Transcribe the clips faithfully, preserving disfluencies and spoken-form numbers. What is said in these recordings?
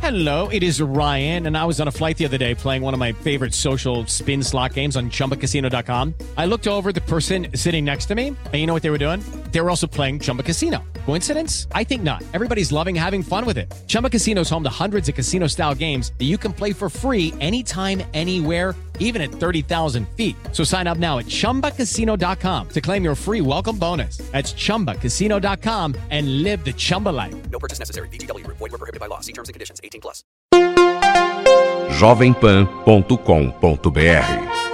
Hello, it is Ryan, and I was on a flight the other day playing one of my favorite social spin slot games on Chumba Casino dot com. I looked over at the person sitting next to me, and you know what they were doing? They were also playing Chumba Casino. Coincidence? I think not. Everybody's loving having fun with it. Chumba Casino is home to hundreds of casino-style games that you can play for free anytime, anywhere, even at thirty thousand feet. So sign up now at Chumba Casino dot com to claim your free welcome bonus. That's Chumba Casino dot com and live the Chumba life. No purchase necessary. V G W. Void where prohibited by law. See terms and conditions. eighteen plus. jovem pan ponto com ponto b r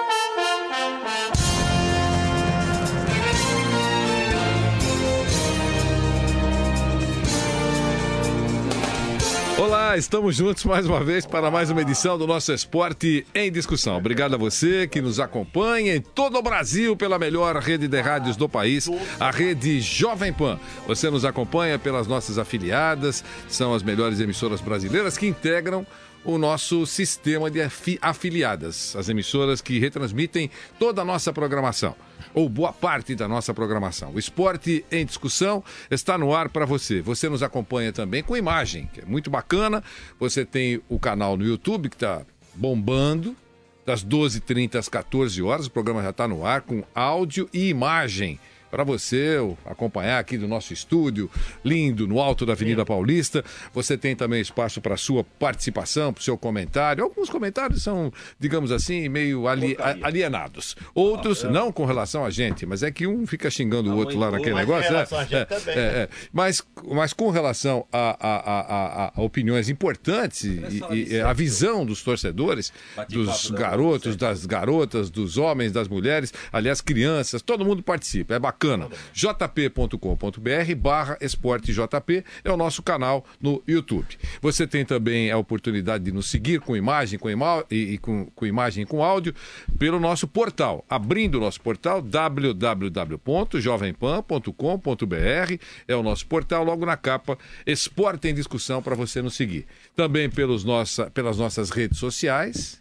Olá, estamos juntos mais uma vez para mais uma edição do nosso Esporte em Discussão. Obrigado a você que nos acompanha em todo o Brasil pela melhor rede de rádios do país, a rede Jovem Pan. Você nos acompanha pelas nossas afiliadas, são as melhores emissoras brasileiras que integram o nosso sistema de afiliadas, as emissoras que retransmitem toda a nossa programação, ou boa parte da nossa programação. O Esporte em Discussão está no ar para você. Você nos acompanha também com imagem, que é muito bacana. Você tem o canal no YouTube que está bombando, das doze e trinta às quatorze horas. O programa já está no ar com áudio e imagem para você acompanhar aqui do nosso estúdio lindo, no alto da Avenida Paulista. Você tem também espaço para sua participação, para o seu comentário. Alguns comentários são, digamos assim, meio ali, alienados. Outros, ah, não com relação a gente, mas é que um fica xingando o outro lá naquele negócio. É, é, também, é, é. Mas, mas com relação a, a, a, a opiniões importantes e, e a visão dos torcedores, dos garotos, das garotas, dos homens, das mulheres, aliás, crianças, todo mundo participa. É bacana. j p ponto com ponto b r barra esporte j p é o nosso canal no YouTube. Você tem também a oportunidade de nos seguir com imagem, com, ima e, e com, com imagem e com áudio pelo nosso portal. Abrindo o nosso portal, w w w ponto jovem pan ponto com ponto b r é o nosso portal, logo na capa, Esporte em Discussão para você nos seguir. Também pelos nossa, pelas nossas redes sociais,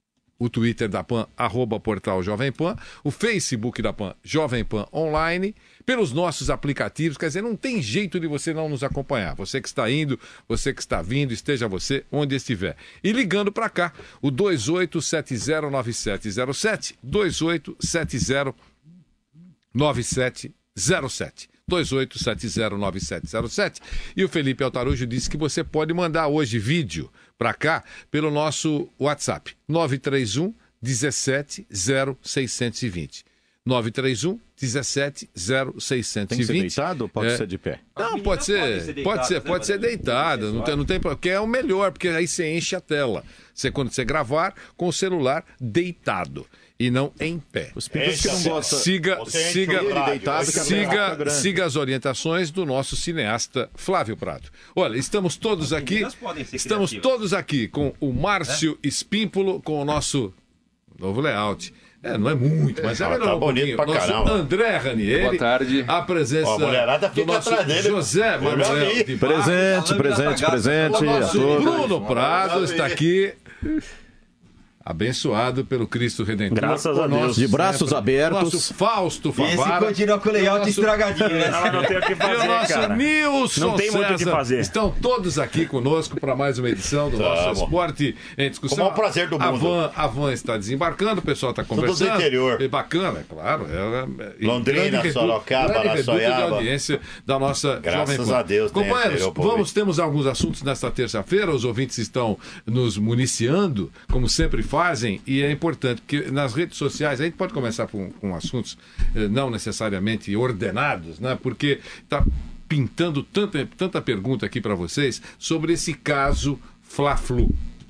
o Twitter da Pan, arroba portal Jovem Pan, o Facebook da Pan, Jovem Pan Online, pelos nossos aplicativos, quer dizer, não tem jeito de você não nos acompanhar. Você que está indo, você que está vindo, esteja você onde estiver. E ligando para cá, o dois oito sete zero nove sete zero sete, dois oito sete zero nove sete zero sete. dois oito sete zero nove sete zero sete. E o Felipe Altarujo disse que você pode mandar hoje vídeo para cá pelo nosso WhatsApp, nove três um, dezessete, zero, seiscentos e vinte. nove três um, dezessete, zero, seiscentos e vinte. Tem que ser deitado ou pode é... ser de pé? Não, pode ser, ser pode ser, pode ser deitado, não tem, não tem, porque é o melhor, porque aí você enche a tela. Você, quando você gravar com o celular deitado e não em pé. Os picos que não gostam. Siga, siga, deitado, siga, siga as orientações do nosso cineasta Flávio Prado. Olha, estamos todos aqui, estamos todos aqui com o Márcio Espímpolo, com o nosso novo layout. É, não é muito, mas é melhor. Tá um bonito pra Nosso caramba. André Ranieri. Boa tarde. A presença Ó, a mulherada do fica nosso atrás dele. José Manuel de Presente, presente, presente. O nosso a todos. Bruno Prado está aqui, abençoado pelo Cristo Redentor. Graças a Deus. Nosso, De braços né, abertos. Nosso Fausto Esse Favara. continua com o layout nosso... estragadinho, né? Ela não tem o que E fazer, o nosso cara. Nilson Não tem muito o que César. fazer. Estão todos aqui conosco para mais uma edição do nosso Tamo. Esporte em Discussão. Com o maior prazer do A mundo. van, a van está desembarcando, o pessoal está Tudo do conversando. interior. É bacana, é claro. É, é, Londrina, grande reduto- Sorocaba, grande reduto de Araçoiaba. audiência da nossa Graças Jovem Pan. a Deus tem Companheiros, interior, povo. vamos, temos alguns assuntos nesta terça-feira, os ouvintes estão nos municiando, como sempre fazem, e é importante, porque nas redes sociais, a gente pode começar com, com assuntos eh, não necessariamente ordenados, né? Porque está pintando tanta, tanta pergunta aqui para vocês sobre esse caso Fla-Flu.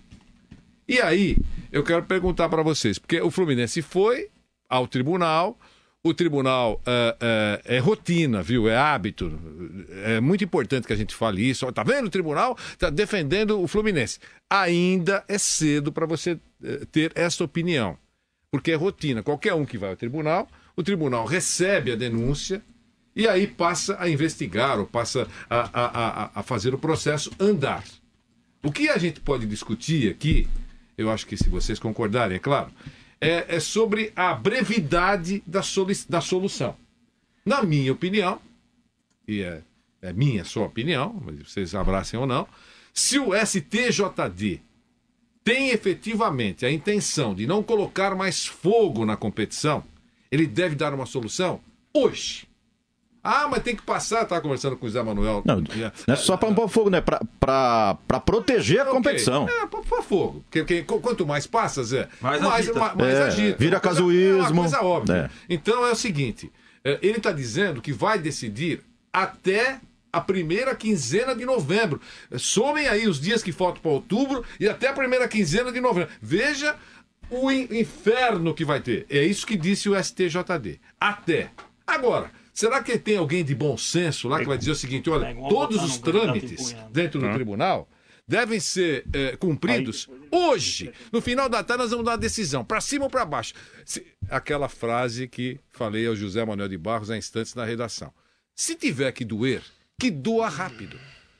E aí, eu quero perguntar para vocês, porque o Fluminense foi ao tribunal, o tribunal é, é, é rotina, viu? É hábito. É muito importante que a gente fale isso. Tá vendo? O tribunal está defendendo o Fluminense. Ainda é cedo para você ter essa opinião, porque é rotina. Qualquer um que vai ao tribunal, o tribunal recebe a denúncia e aí passa a investigar ou passa a, a, a, a fazer o processo andar. O que a gente pode discutir aqui, eu acho que se vocês concordarem, é claro, é, é sobre a brevidade da, solu da solução. Na minha opinião, e é, é minha sua opinião, mas vocês abracem ou não, Se o S T J D tem efetivamente a intenção de não colocar mais fogo na competição, ele deve dar uma solução hoje. Ah, mas tem que passar, estava conversando com o Zé Manuel. Não, não é só para pôr fogo, né? Para competição a competição. Okay. É, para fogo. Porque, porque, quanto mais passa, Zé, mais, mais, agita. mais, mais é, agita. Vira coisa, casuísmo. É uma coisa óbvia. É. Então é o seguinte, ele está dizendo que vai decidir até a primeira quinzena de novembro. Somem aí os dias que faltam para outubro e até a primeira quinzena de novembro. Veja o inferno que vai ter. É isso que disse o S T J D. Até. Agora, será que tem alguém de bom senso lá que vai dizer o seguinte, olha, todos os trâmites dentro do tribunal devem ser é, cumpridos hoje. No final da tarde nós vamos dar uma decisão, para cima ou para baixo. Se, aquela frase que falei ao José Manuel de Barros há instantes na redação. Se tiver que doer, que doa rápido.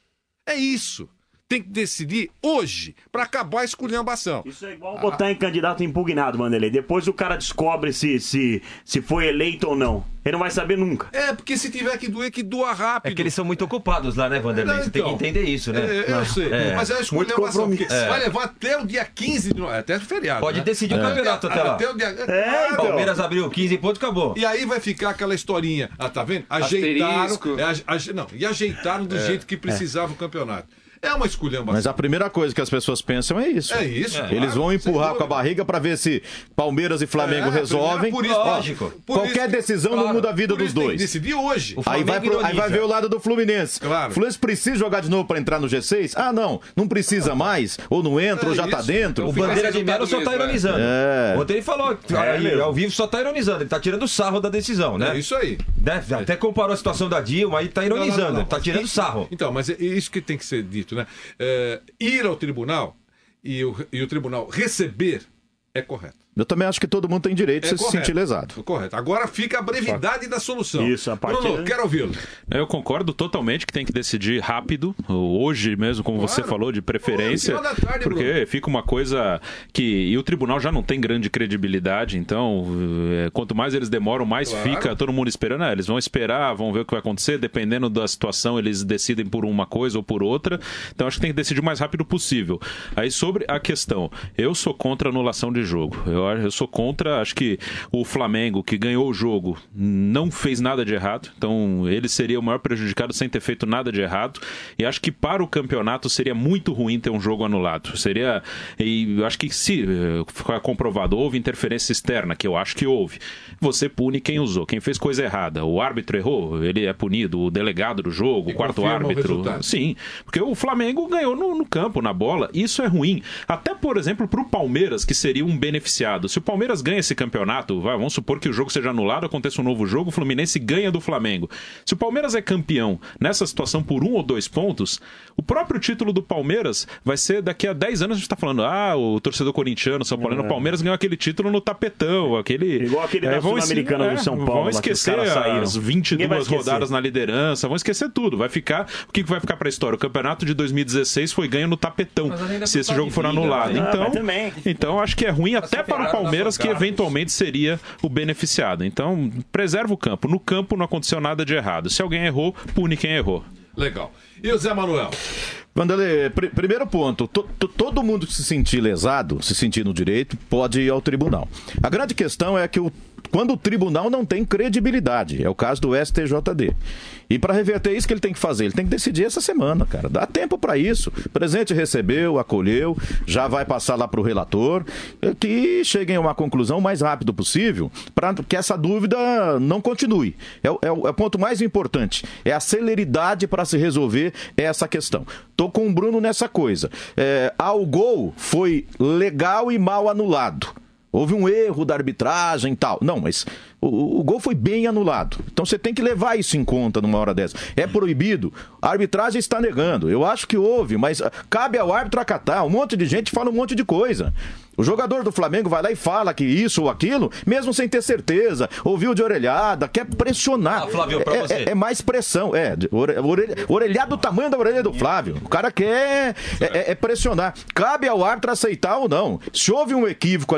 É isso. Tem que decidir hoje para acabar a esculhambação. Isso é igual botar em candidato impugnado, Vanderlei. Depois o cara descobre se, se, se foi eleito ou não. Ele não vai saber nunca. É, porque se tiver que doer, que doa rápido. É que eles são muito ocupados lá, né, Vanderlei? Não, Você então, tem que entender isso, né? É, eu sei. É. Mas é uma esculhambação. Porque é. vai levar até o dia quinze de novembro. Até feriado. Pode né? decidir é. o campeonato até lá. Até o dia... É, então. Palmeiras abriu quinze pontos, acabou. E aí vai ficar aquela historinha. Ah, tá vendo? Ajeitaram. É, a, não, e ajeitaram do é. jeito que precisava é. o campeonato. É uma esculhambação. Mas a primeira coisa que as pessoas pensam é isso. É isso. É. Eles vão empurrar com a barriga para ver se Palmeiras e Flamengo é, É resolvem. por isso, lógico. Por Qualquer isso, decisão claro, não muda a vida dos dois. Decidir hoje. Aí vai, pro, aí vai ver o lado do Fluminense. Claro. O Fluminense precisa jogar de novo para entrar no G seis? Ah, não. Não precisa mais. Ou não entra, é ou já isso. tá dentro. O Bandeira de Melo só tá ironizando. É. Ontem ele falou, é, ao vivo só tá ironizando. Ele tá tirando sarro da decisão, né? É isso aí. Né? Até comparou a situação da Dilma, aí tá ironizando. Não, não, não, não. Tá tirando sarro. Então, mas é isso que tem que ser dito, né? É, ir ao tribunal e o, e o tribunal receber é correto. Eu também acho que todo mundo tem direito de é se correto. sentir lesado. Correto. Agora fica a brevidade da solução. Isso, a partir... Bruno, quero ouvi-lo. Eu concordo totalmente que tem que decidir rápido, hoje mesmo, como claro. você falou, de preferência, Oi, tarde, porque Bruno. fica uma coisa que... E o tribunal já não tem grande credibilidade, então, é, quanto mais eles demoram, mais claro. fica todo mundo esperando. Ah, eles vão esperar, vão ver o que vai acontecer, dependendo da situação, eles decidem por uma coisa ou por outra. Então, acho que tem que decidir o mais rápido possível. Aí, sobre a questão, eu sou contra a anulação de jogo. Eu Eu sou contra, acho que o Flamengo, que ganhou o jogo, não fez nada de errado. Então, ele seria o maior prejudicado sem ter feito nada de errado. E acho que para o campeonato seria muito ruim ter um jogo anulado. Seria... E acho que se for comprovado, houve interferência externa, que eu acho que houve, você pune quem usou. Quem fez coisa errada. O árbitro errou, ele é punido. O delegado do jogo, e o quarto árbitro. O Sim, porque o Flamengo ganhou no, no campo, na bola. Isso é ruim. Até, por exemplo, para o Palmeiras, que seria um beneficiado. Se o Palmeiras ganha esse campeonato, vai, vamos supor que o jogo seja anulado, aconteça um novo jogo, o Fluminense ganha do Flamengo. Se o Palmeiras é campeão nessa situação por um ou dois pontos, o próprio título do Palmeiras vai ser daqui a dez anos, a gente está falando, ah, o torcedor corintiano, São Paulino, o é. Palmeiras ganhou aquele título no tapetão, aquele... Igual aquele da é, Sul-Americana é, do São Paulo. Vão esquecer as vinte e duas rodadas na liderança, vão esquecer tudo. Vai ficar... O que vai ficar para a história? O campeonato de dois mil e dezesseis foi ganho no tapetão, se esse jogo for anulado. Né? Então, ah, então, acho que é ruim até para o Palmeiras, que eventualmente seria o beneficiado. Então, preserva o campo. No campo não aconteceu nada de errado. Se alguém errou, pune quem errou. Legal. E o Zé Manuel? Vanderlei, pr- primeiro ponto, to- to- todo mundo que se sentir lesado, se sentir no direito, pode ir ao tribunal. A grande questão é que o quando o tribunal não tem credibilidade. É o caso do S T J D. E para reverter isso, que ele tem que fazer? Ele tem que decidir essa semana, cara. Dá tempo para isso. O presidente recebeu, acolheu, já vai passar lá para o relator, que cheguem a uma conclusão o mais rápido possível, para que essa dúvida não continue. É, é, é o ponto mais importante. É a celeridade para se resolver essa questão. Tô com o Bruno nessa coisa. É, ah, o gol foi legal e mal anulado. Houve um erro da arbitragem e tal. Não, mas o, o gol foi bem anulado. Então você tem que levar isso em conta numa hora dessa. É proibido? A arbitragem está negando. Eu acho que houve, mas cabe ao árbitro acatar. Um monte de gente fala um monte de coisa. O jogador do Flamengo vai lá e fala que isso ou aquilo, mesmo sem ter certeza. Ouviu de orelhada, quer pressionar. Ah, Flávio, pra é, você. É, é mais pressão. É, orelha, orelhada do tamanho da orelha do Flávio. O cara quer é, é, é pressionar. Cabe ao árbitro aceitar ou não. Se houve um equívoco ali, foi do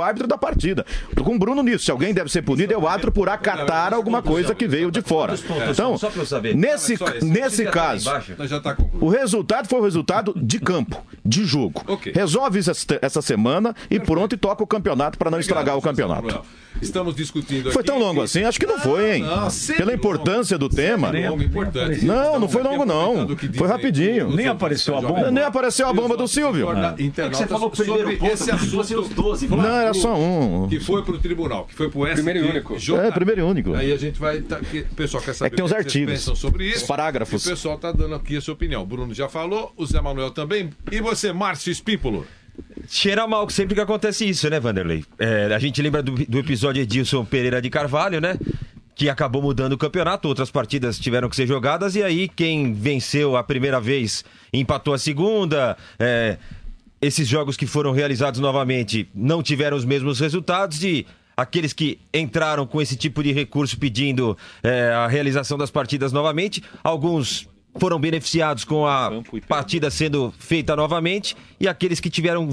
árbitro da partida. Tô com o Bruno nisso. Se alguém deve ser punido, é o árbitro por acatar alguma coisa que veio de fora. Então, nesse, nesse caso, o resultado foi o resultado de campo, de jogo. Resolve essa semana e pronto, e toca o campeonato para não estragar o campeonato. Estamos discutindo aqui. Foi tão longo assim? Acho que não foi, hein? Não, Pela importância do tema. Longo, importante. Não, não foi longo, não. Foi rapidinho. Nem apareceu a bomba. Nem apareceu a bomba do Silvio. É que você falou que sobre esse assunto os doze. Não, era só um. Que foi pro tribunal, que foi pro S T J. Primeiro e único. É, primeiro e único. Aí a gente vai. Tá, que, o pessoal quer saber é que tem os o que artigos, vocês pensam sobre isso. Os parágrafos. O pessoal tá dando aqui a sua opinião. O Bruno já falou, o Zé Manuel também. E você, Márcio Espímpolo? Cheira mal sempre que acontece isso, né, Vanderlei? É, a gente lembra do, do episódio Edilson Pereira de Carvalho, né? Que acabou mudando o campeonato, outras partidas tiveram que ser jogadas, e aí quem venceu a primeira vez empatou a segunda. É, esses jogos que foram realizados novamente não tiveram os mesmos resultados, e aqueles que entraram com esse tipo de recurso pedindo é, a realização das partidas novamente, alguns foram beneficiados com a partida sendo feita novamente, e aqueles que tiveram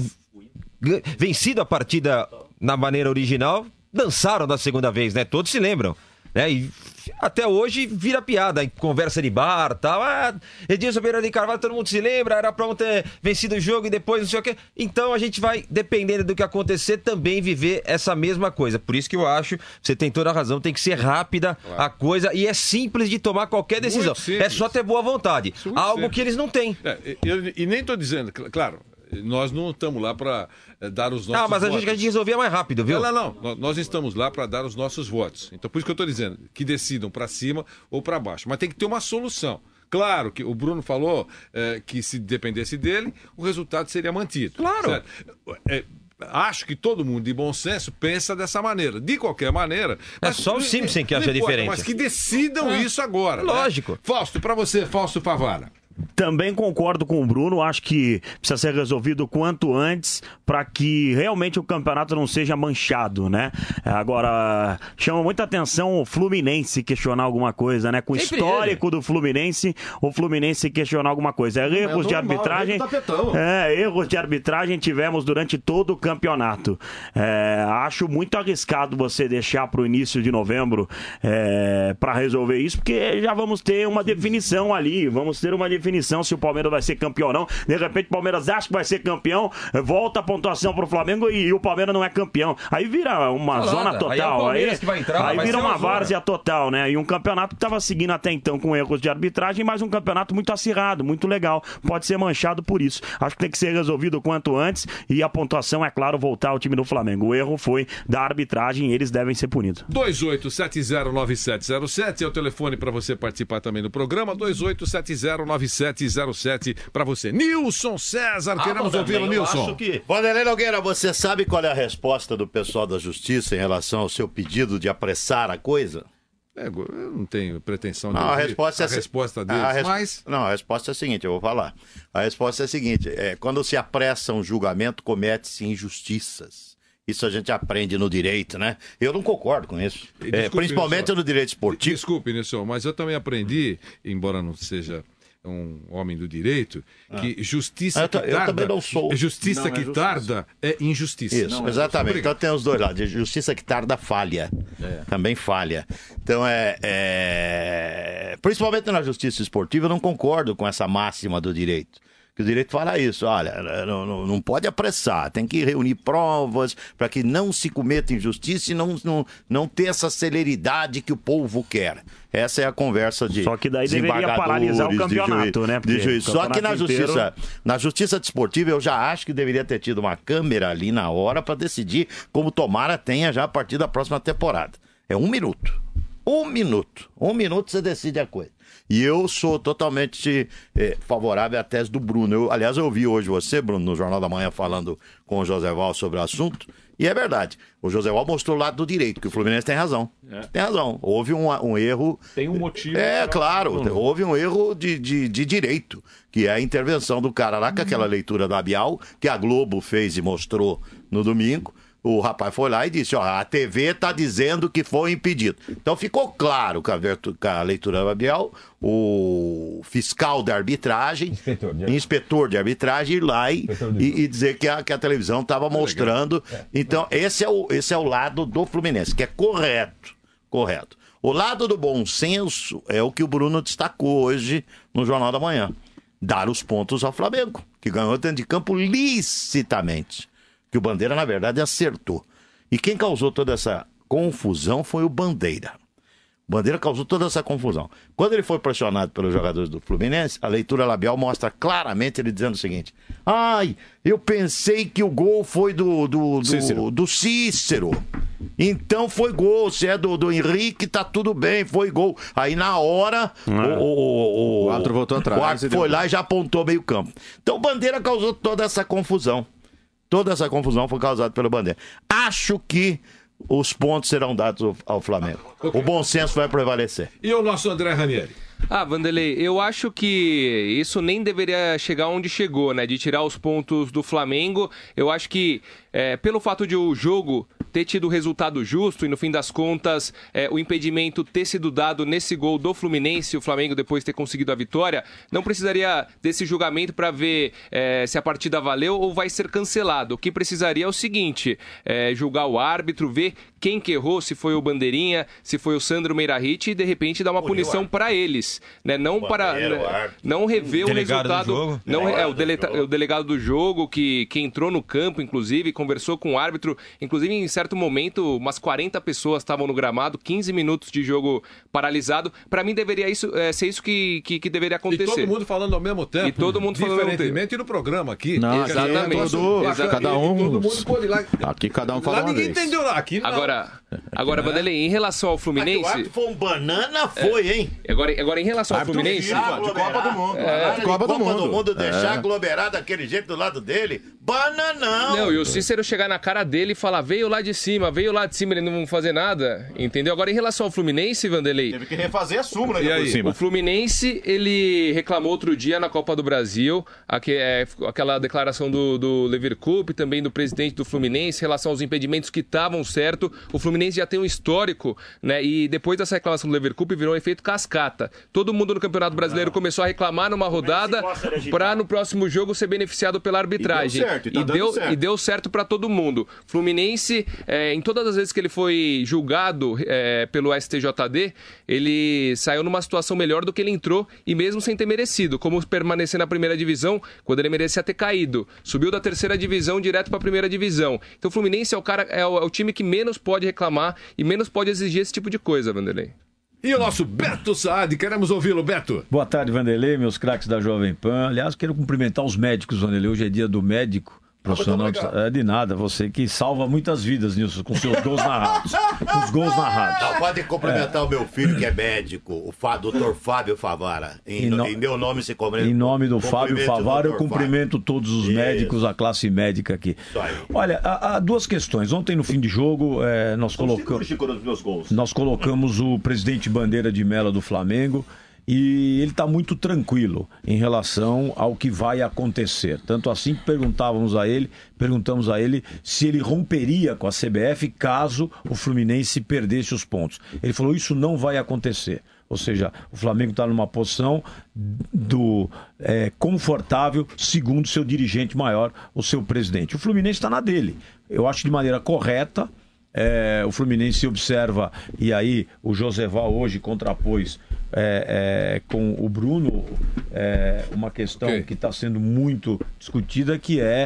vencido a partida na maneira original dançaram da segunda vez, né? Todos se lembram, né? E até hoje vira piada, em conversa de bar, tal. Ah, Edilson Pereira de Carvalho, todo mundo se lembra, era pra um ter vencido o jogo e depois não sei o quê. Então a gente vai, dependendo do que acontecer, também viver essa mesma coisa. Por isso que eu acho, você tem toda a razão, tem que ser rápida claro. a coisa, e é simples de tomar qualquer decisão. É só ter boa vontade. Algo simples. que eles não têm. É, eu, e nem tô dizendo, claro, nós não estamos lá para é, dar os nossos votos. Não, mas a votos. gente, a gente resolvia mais rápido, viu? Não, não, não. Nós estamos lá para dar os nossos votos. Então, por isso que eu estou dizendo, que decidam para cima ou para baixo. Mas tem que ter uma solução. Claro que o Bruno falou é, que se dependesse dele, o resultado seria mantido. Claro. É, acho que todo mundo de bom senso pensa dessa maneira. De qualquer maneira... É mas, só o Simpson que acha importa, diferente. Mas que decidam é. isso agora. É lógico. Né? Fausto, para você, Fausto Favara. Também concordo com o Bruno, acho que precisa ser resolvido o quanto antes para que realmente o campeonato não seja manchado, né? Agora, chama muita atenção o Fluminense questionar alguma coisa, né? Com o histórico ele. do Fluminense, o Fluminense questionar alguma coisa. É, erros é normal, de arbitragem. É, erros de arbitragem tivemos durante todo o campeonato. É, acho muito arriscado você deixar para o início de novembro é, para resolver isso, porque já vamos ter uma definição ali, vamos ter uma definição se o Palmeiras vai ser campeão ou não. De repente o Palmeiras acha que vai ser campeão, volta a pontuação pro Flamengo e, e o Palmeiras não é campeão. Aí vira uma Falada. zona total. Aí, é aí, que vai entrar, aí vai vira uma, uma várzea total, né? E um campeonato que estava seguindo até então com erros de arbitragem, mas um campeonato muito acirrado, muito legal. Pode ser manchado por isso. Acho que tem que ser resolvido o quanto antes e a pontuação, é claro, voltar ao time do Flamengo. O erro foi da arbitragem e eles devem ser punidos. dois oito sete zero nove sete zero sete é o telefone para você participar também do programa. dois oito sete zero nove sete zero sete para você. Nilson César, ah, queremos ouvi-lo, Nilson. Que... Vanderlei Nogueira, você sabe qual é a resposta do pessoal da Justiça em relação ao seu pedido de apressar a coisa? É, eu não tenho pretensão de não, a resposta, a é... resposta deles, a res... mas... Não, a resposta é a seguinte, eu vou falar. A resposta é a seguinte, é, quando se apressa um julgamento, comete-se injustiças. Isso a gente aprende no direito, né? Eu não concordo com isso. Desculpe, é, principalmente Nilson, no direito esportivo. Desculpe, Nilson, mas eu também aprendi, embora não seja um homem do direito, que ah. justiça que eu, tarda... Eu também não sou. Justiça não, que é tarda é injustiça. Isso, não, exatamente. É então tem os dois lados. Justiça que tarda falha. É. Também falha. Então é, é... Principalmente na justiça esportiva, eu não concordo com essa máxima do direito. Que o direito fala isso, olha, não, não pode apressar, tem que reunir provas para que não se cometa injustiça e não, não, não ter essa celeridade que o povo quer. Essa é a conversa de Só que daí deveria paralisar o campeonato, de né? De juiz. Só que na justiça, inteiro... na justiça desportiva eu já acho que deveria ter tido uma câmera ali na hora para decidir como tomara tenha já a partir da próxima temporada. É um minuto. Um minuto. Um minuto você decide a coisa. E eu sou totalmente eh, favorável à tese do Bruno. Eu, aliás, eu ouvi hoje você, Bruno, no Jornal da Manhã, falando com o Joséval sobre o assunto. E é verdade. O Joséval mostrou o lado do direito, que o Fluminense tem razão. É. Tem razão. Houve um, um erro... Tem um motivo. É, claro. Não. Houve um erro de, de, de direito, que é a intervenção do cara lá com aquela leitura labial, que a Globo fez e mostrou no domingo, o rapaz foi lá e disse, ó, a T V está dizendo que foi impedido. Então ficou claro com a, virtu- com a leitura labial, o fiscal da arbitragem, inspetor de, inspetor de arbitragem, ir lá e, e, e dizer que a, que a televisão estava mostrando. Então, esse é, o, esse é o lado do Fluminense, que é correto. Correto. O lado do bom senso é o que o Bruno destacou hoje no Jornal da Manhã. Dar os pontos ao Flamengo, que ganhou dentro de campo licitamente. Que o Bandeira, na verdade, acertou. E quem causou toda essa confusão foi o Bandeira. Bandeira causou toda essa confusão. Quando ele foi pressionado pelos jogadores do Fluminense, a leitura labial mostra claramente ele dizendo o seguinte: ai, eu pensei que o gol foi do, do, do, Cícero. do Cícero. Então foi gol. Se é do, do Henrique, tá tudo bem, foi gol. Aí na hora, é. o, o, o, o árbitro voltou atrás. O árbitro foi lá e já apontou meio campo. Então Bandeira causou toda essa confusão. Toda essa confusão foi causada pelo Bandeira. Acho que os pontos serão dados ao, ao Flamengo. Okay. O bom senso vai prevalecer. E o nosso André Ranieri? Ah, Vanderlei, eu acho que isso nem deveria chegar onde chegou, né? De tirar os pontos do Flamengo. Eu acho que, é, pelo fato de o jogo ter tido o resultado justo e, no fim das contas, é, o impedimento ter sido dado nesse gol do Fluminense, o Flamengo depois ter conseguido a vitória, não precisaria desse julgamento para ver é, se a partida valeu ou vai ser cancelado. O que precisaria é o seguinte, é, julgar o árbitro, ver quem que errou, se foi o Bandeirinha, se foi o Sandro Meirahit e, de repente, dar uma punição para eles. Né? Não para né? não rever o, o resultado. Não, é, o, dele, o delegado do jogo que, que entrou no campo, inclusive, conversou com o árbitro, inclusive em certo momento, umas quarenta pessoas estavam no gramado, quinze minutos de jogo paralisado. Para mim, deveria isso, é, ser isso que, que, que deveria acontecer. E todo mundo falando ao mesmo tempo. E todo mundo falando ao mesmo tempo. Diferentemente no programa aqui. Não, exatamente. Todo, exatamente. Cada um. Todo mundo pôde lá. Aqui cada um fala lá uma ninguém vez. entendeu lá. Aqui não. Agora, agora é. Vanderlei, em relação ao Fluminense... Aqui, o foi um banana, foi, é. hein? Agora, agora, em relação ao Fluminense... De Copa do Mundo. É. De Copa do Mundo. do mundo deixar é. aglomerado daquele jeito do lado dele. Bananão! Não, e o Cícero chegar na cara dele e falar, veio lá de cima, veio lá de cima, ele não vai fazer nada, entendeu? Agora, em relação ao Fluminense, Vanderlei... Teve que refazer a súmula e aí? O Fluminense, ele reclamou outro dia na Copa do Brasil, aqu- é, aquela declaração do, do Leverkusen, também do presidente do Fluminense, em relação aos impedimentos que estavam certo. O Fluminense já tem um histórico, né? E depois dessa reclamação do Leverkusen, virou um efeito cascata. Todo mundo no Campeonato Brasileiro não. começou a reclamar numa rodada para no próximo jogo ser beneficiado pela arbitragem. E deu certo, e tá e, deu, certo. e deu certo para todo mundo. Fluminense, é, em todas as vezes que ele foi julgado é, pelo S T J D, ele saiu numa situação melhor do que ele entrou, e mesmo sem ter merecido, como permanecer na primeira divisão quando ele merecia ter caído. Subiu da terceira divisão direto para a primeira divisão. Então o Fluminense é o, cara, é, o, é o time que menos pode reclamar e menos pode exigir esse tipo de coisa, Vanderlei. E o nosso Beto Saad, queremos ouvi-lo, Beto. Boa tarde, Vanderlei, meus craques da Jovem Pan. Aliás, quero cumprimentar os médicos, Vanderlei. Hoje é dia do médico profissional. De... É de nada, você que salva muitas vidas, Nilson, com seus gols narrados. Com os gols narrados. Não, pode cumprimentar é. o meu filho, que é médico, o Fá, doutor Fábio Favara. Em, em, no... em meu nome se cumprimenta. Em nome do Fábio Favara, eu cumprimento Fábio. todos os Isso. médicos, a classe médica aqui. Olha, há, há duas questões. Ontem, no fim de jogo, é, nós, colocamos, nós colocamos o presidente Bandeira de Mello do Flamengo. E ele está muito tranquilo em relação ao que vai acontecer. Tanto assim que perguntávamos a ele, perguntamos a ele se ele romperia com a C B F caso o Fluminense perdesse os pontos. Ele falou, isso não vai acontecer. Ou seja, o Flamengo está numa posição do, é, confortável, segundo seu dirigente maior, o seu presidente. O Fluminense está na dele. Eu acho de maneira correta. É, o Fluminense observa, e aí o Joseval hoje contrapôs é, é, com o Bruno é, uma questão okay. que está sendo muito discutida, que é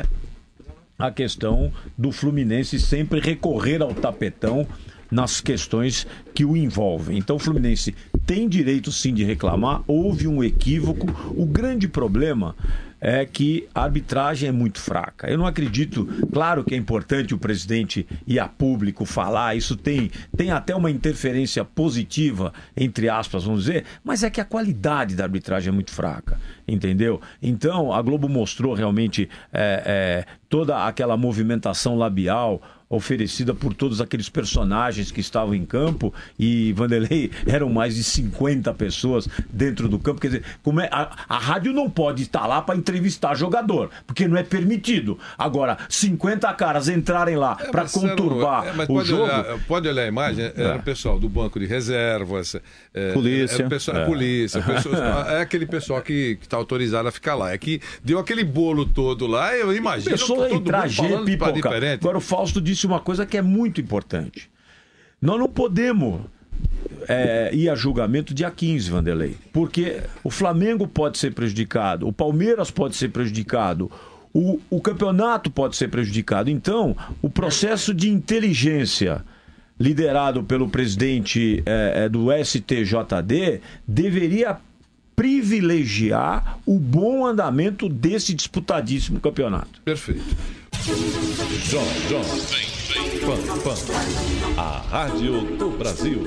a questão do Fluminense sempre recorrer ao tapetão nas questões que o envolvem. Então o Fluminense tem direito sim de reclamar, houve um equívoco. O grande problema é que a arbitragem é muito fraca. Eu não acredito, claro que é importante o presidente ir a público falar, isso tem, tem até uma interferência positiva, entre aspas, vamos dizer, mas é que a qualidade da arbitragem é muito fraca, entendeu? Então, a Globo mostrou realmente é, é, toda aquela movimentação labial, oferecida por todos aqueles personagens que estavam em campo, e, Vanderlei, eram mais de cinquenta pessoas dentro do campo. Quer dizer, como é, a, a rádio não pode estar lá para entrevistar jogador, porque não é permitido. Agora, cinquenta caras entrarem lá É, para mas conturbar era- é, mas o pode jogo... Olhar, pode olhar a imagem, era o pessoal do banco de reservas, é, Polícia. é, o pessoal, É. polícia, pessoas- é aquele pessoal que está autorizado a ficar lá. É que deu aquele bolo todo lá, eu imagino Pessoa que todo entrar, mundo G, falando de pipocar. diferente. Agora o Fausto disse uma coisa que é muito importante. Nós não podemos é, ir a julgamento dia quinze, Vanderlei, porque o Flamengo pode ser prejudicado, o Palmeiras pode ser prejudicado, o, o campeonato pode ser prejudicado. Então, o processo de inteligência liderado pelo presidente é, é, do S T J D deveria privilegiar o bom andamento desse disputadíssimo campeonato. Perfeito. Jovem Pan, Pan, a rádio do Brasil.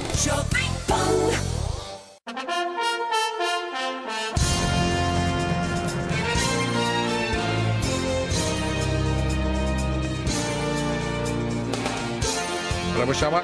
Vamos chamar.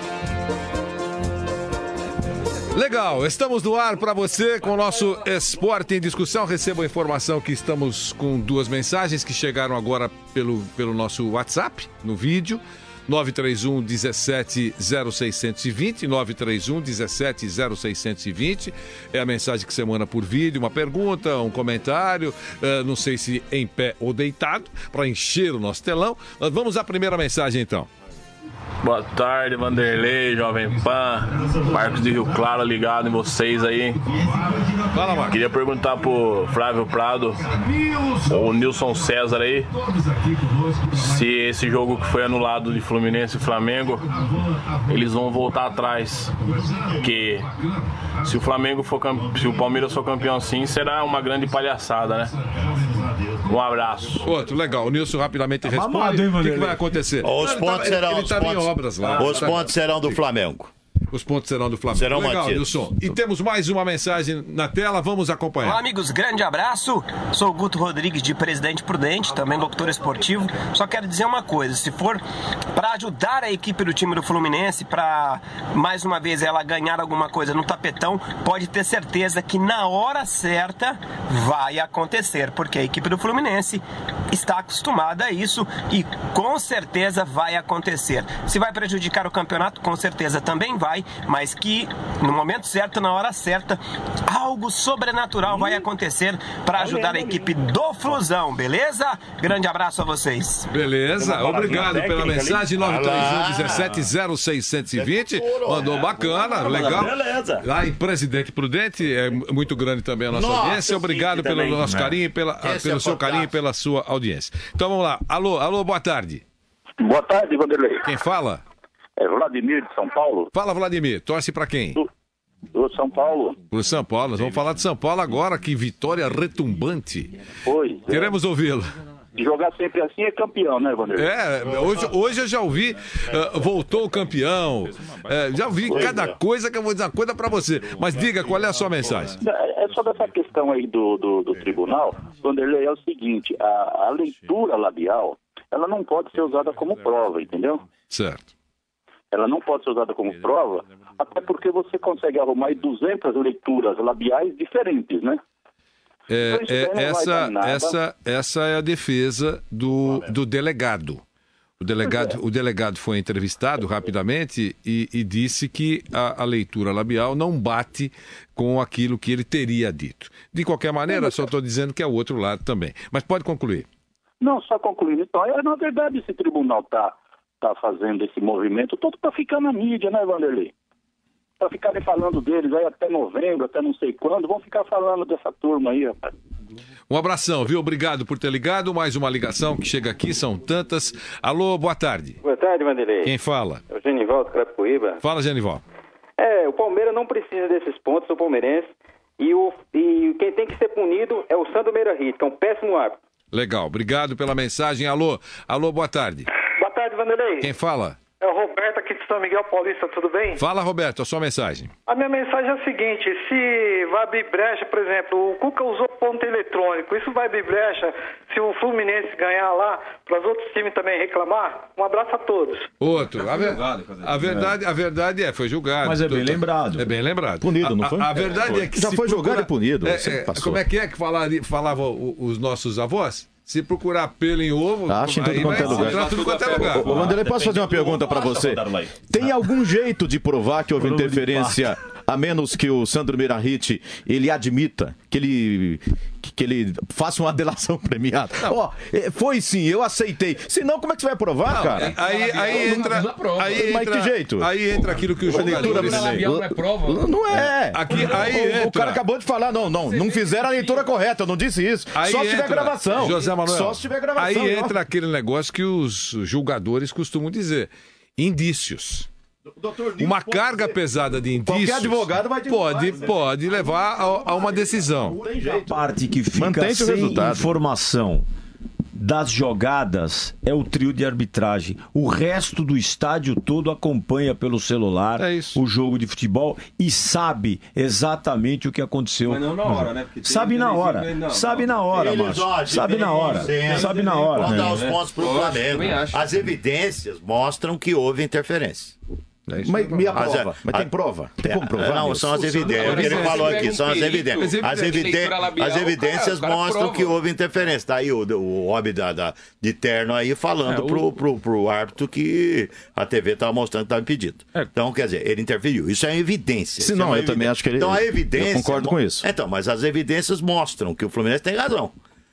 Legal, estamos no ar para você com o nosso Esporte em Discussão. Recebo a informação que estamos com duas mensagens que chegaram agora pelo, pelo nosso WhatsApp, no vídeo. nove três um, um sete zero seis dois zero, nove três um, um sete zero seis dois zero. É a mensagem que você manda por vídeo, uma pergunta, um comentário, uh, não sei se em pé ou deitado, para encher o nosso telão. Nós vamos à primeira mensagem então. Boa tarde, Vanderlei, Jovem Pan, Marcos de Rio Claro ligado em vocês aí. Fala, Marcos. Queria perguntar pro Flávio Prado ou o Nilson César aí se esse jogo que foi anulado de Fluminense e Flamengo, eles vão voltar atrás. Porque se o Flamengo for campe... se o Palmeiras for campeão assim, será uma grande palhaçada, né? Um abraço. Outro, legal. O Nilson rapidamente responde. mamado, hein, O que, que Vanderlei? vai acontecer? Os Não, pontos ele tá, serão ele os tá pontos, em obras lá. Os Tá- pontos serão do Flamengo. Os pontos serão do Flamengo. Serão Legal, mantidos. Nilson. E temos mais uma mensagem na tela, vamos acompanhar. Olá, amigos, grande abraço. Sou o Guto Rodrigues de Presidente Prudente, também locutor esportivo. Só quero dizer uma coisa, se for para ajudar a equipe do time do Fluminense, para mais uma vez ela ganhar alguma coisa no tapetão, pode ter certeza que na hora certa vai acontecer, porque a equipe do Fluminense está acostumada a isso e com certeza vai acontecer. Se vai prejudicar o campeonato, com certeza também vai, mas que no momento certo, na hora certa, algo sobrenatural vai acontecer para ajudar a equipe do Flusão, beleza? Grande abraço a vocês. Beleza, obrigado pela mensagem. nove três um, um sete zero seis dois zero. Mandou bacana, legal. Beleza. Lá em Presidente Prudente, é muito grande também a nossa Nossa, audiência. Obrigado sim, pelo também. nosso carinho, pela, Esse pelo é seu fantástico. carinho e pela sua audiência. Então vamos lá. Alô, alô, boa tarde. Boa tarde, Vanderlei. Quem fala? É Vladimir de São Paulo. Fala, Vladimir. Torce pra quem? Do, do São Paulo. Pro São Paulo. Nós vamos falar de São Paulo agora. Que vitória retumbante. Pois. é. Queremos ouvi-lo. Jogar sempre assim é campeão, né, Vanderlei? É, hoje, hoje eu já ouvi, uh, voltou o campeão, uh, já ouvi Pois cada é. coisa que eu vou dizer uma coisa pra você. Mas diga, qual é a sua mensagem? É só dessa questão aí do, do, do tribunal, Vanderlei, é o seguinte, a, a leitura labial, ela não pode ser usada como prova, entendeu? Certo. Ela não pode ser usada como prova, até porque você consegue arrumar aí duzentas leituras labiais diferentes, né? É, Então, isso daí é, não vai essa, dar em nada. essa, essa é a defesa do, do delegado. O delegado, o delegado foi entrevistado rapidamente e, e disse que a, a leitura labial não bate com aquilo que ele teria dito. De qualquer maneira, só estou dizendo que é o outro lado também. Mas pode concluir. Não, só concluindo, então, é, na verdade esse tribunal tá, tá fazendo esse movimento todo para ficar na mídia, né, Vanderlei? Para ficarem falando deles aí até novembro, até não sei quando, vão ficar falando dessa turma aí, rapaz. Um abração, viu? Obrigado por ter ligado. Mais uma ligação que chega aqui, são tantas. Alô, boa tarde. Boa tarde, Vanderlei. Quem fala? É o Genival do Crapicuíba. Fala, Genival. É, o Palmeiras não precisa desses pontos do palmeirense e, o, e quem tem que ser punido é o Sandro Meirahit, que é um péssimo árbitro. Legal, obrigado pela mensagem. Alô, alô, boa tarde. Boa tarde, Vanderlei. Quem fala? É o Roberto aqui de São Miguel Paulista, tudo bem? Fala, Roberto, a sua mensagem. A minha mensagem é a seguinte, se vai abrir brecha, por exemplo, o Cuca usou ponto eletrônico, isso vai abrir brecha se o Fluminense ganhar lá, para os outros times também reclamar? Um abraço a todos. Outro, a, ver... a, verdade, a verdade é, foi julgado. Mas é bem lembrado. É bem lembrado. Punido, não foi? A, a verdade é, é que já se foi procura... julgado e punido. É, é, como é que é que falaria, falavam os nossos avós? Se procurar pelo em ovo, acha em tudo quanto é lugar. Entra tudo quanto é lugar. Ô, Vanderlei, posso fazer uma pergunta para você? Tem algum jeito de provar que houve interferência, a menos que o Sandro Meirahit, ele admita, que ele, que ele faça uma delação premiada? Ó, oh, foi sim, eu aceitei. Senão, como é que você vai provar, não, cara? Aí, aí entra... Aí Mas entra, que jeito? Aí entra aquilo que o jogador... Não é prova. Não é. Aqui, aí o, entra... o cara acabou de falar, não, não, não fizeram a leitura correta, eu não disse isso. Aí Só se tiver entra, gravação. José Manuel, Só se tiver gravação. aí não. entra aquele negócio que os julgadores costumam dizer. Indícios. Uma carga pesada de indícios Qualquer advogado vai pode, pode levar a, a uma decisão. A parte que fica Mantém-se o sem resultado. informação das jogadas é o trio de arbitragem. O resto do estádio todo acompanha pelo celular é o jogo de futebol e sabe exatamente o que aconteceu. Mas não na hora, né? Porque sabe na hora. tem- não, sabe na hora, Eles, Márcio. ó, de Sabe na hora. bem, Sabe na hora. Vão dar os É. pontos pro Lógico, Flamengo. também acho. As evidências mostram que houve interferência. Mas e a Mas, prova? é, Mas tem a- prova? Tem como provar? Não, Nilson? são as evidências. O que ele falou aqui, são as evidências. As, eviden- as evidências mostram que houve interferência. Tá aí o, o homem da, da- de terno aí falando É, o- pro, pro, pro árbitro que a T V estava mostrando que estava impedido. Então, quer dizer, ele interferiu. Isso é evidência. Se Isso não, é uma eu também evidência. acho que ele- Então, a eu evidência... concordo com isso. Então, mas as evidências mostram que o Fluminense tem razão.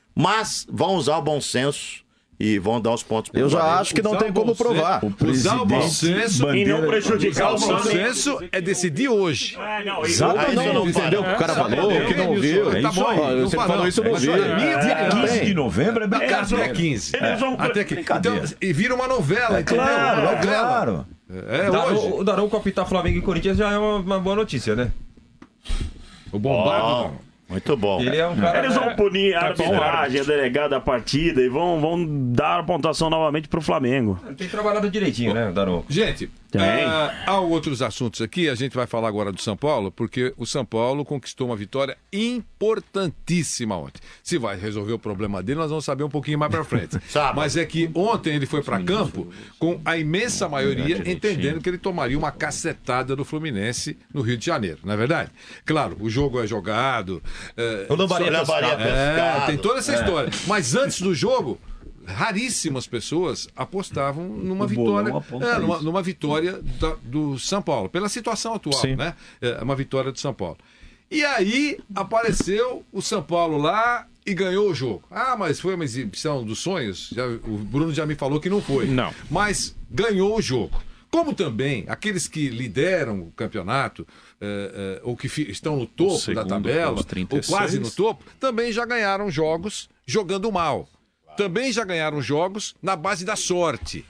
Mas vão usar o bom senso e vão dar os pontos pro Eu já Flamengo. acho que não Usar tem o como bom provar. senso- O Usar o bom presidente senso bandeira- E não prejudicar Usar o o bom Flamengo. senso é decidir hoje. É, não, Exatamente. Ah, isso não Entendeu o que o cara falou? Que não viu. Tá bom, Ó, não Você fala, falou isso, eu não mas vi. olha, minha Dia opinião- quinze de novembro é bem Até quinze. Eles vão- Até que, Brincadeira. então, e vira uma novela, entendeu? Claro, Uma é novela. claro. É hoje. O Daronco apitar Flamengo e Corinthians já é uma, uma boa notícia, né? O bombado. Muito bom. Ele é um cara... Eles vão punir a Tá bom, arbitragem, a delegada da partida e vão, vão dar a pontuação novamente pro Flamengo. Tem trabalhado direitinho, né, Daronco? Gente, Tem. ah, há outros assuntos aqui. A gente vai falar agora do São Paulo, porque o São Paulo conquistou uma vitória importantíssima ontem. Se vai resolver o problema dele, nós vamos saber um pouquinho mais pra frente. Mas é que ontem ele foi pra campo com a imensa maioria entendendo que ele tomaria uma cacetada do Fluminense no Rio de Janeiro, não é verdade? Claro, o jogo é jogado. É, O Lambaria só- pescado. é, tem toda essa É. história. Mas antes do jogo, raríssimas pessoas apostavam numa O vitória, bolão aponta é, numa, isso. numa vitória da- do São Paulo, pela situação atual, Sim. né? É uma vitória do São Paulo. E aí apareceu o São Paulo lá e ganhou o jogo. Ah, mas foi uma exibição dos sonhos? Já- o Bruno já me falou que não foi. Não. Mas ganhou o jogo. Como também aqueles que lideram o campeonato, eh, eh, ou que fi- estão no topo segundo, da tabela, aos trinta e ou quase seis. no topo, também já ganharam jogos jogando mal. Também já ganharam jogos na base da sorte.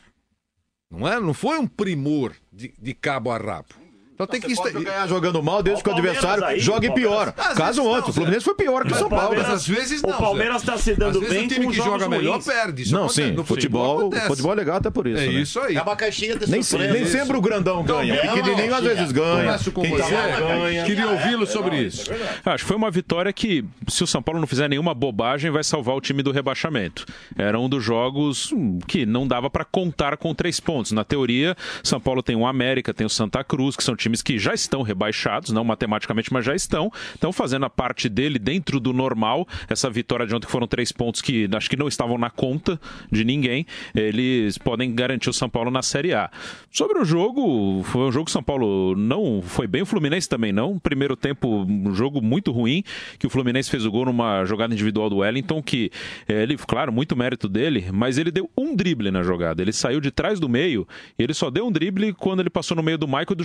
Não é? Não foi um primor de, de cabo a rabo. Então tem que Pode ganhar jogando mal desde que o Palmeiras adversário aí, jogue o Palmeiras- pior. Às Caso vezes ontem, não, o Fluminense foi pior que o Mas São Paulo. Mas às vezes não. O Palmeiras Zé. tá se dando Às vezes bem o time com que jogos joga melhor ruins. perde. Isso Não, acontece. sim, No futebol, acontece. futebol é legal até por isso. É né? isso aí. É uma caixinha de Nem, surpresa. nem sempre o grandão ganha. O pequenininho às vezes ganha. Começo com Quem tá você. mal ganha. Queria ouvi-lo sobre isso. Acho que foi uma vitória que, se o São Paulo não fizer nenhuma bobagem, vai salvar o time do rebaixamento. Era um dos jogos hum, que não dava para contar com três pontos. Na teoria, São Paulo tem o América, tem o Santa Cruz, que são times que já estão rebaixados, não matematicamente, mas já estão. Estão fazendo a parte dele dentro do normal. Essa vitória de ontem foram três pontos que acho que não estavam na conta de ninguém. Eles podem garantir o São Paulo na Série A. Sobre o jogo, foi um jogo que o São Paulo não foi bem, o Fluminense também não. Primeiro tempo, um jogo muito ruim, que o Fluminense fez o gol numa jogada individual do Wellington, que eh, ele, claro, muito mérito dele, mas ele deu um drible na jogada. Ele saiu de trás do meio e ele só deu um drible quando ele passou no meio do Michael e do João Schmidt.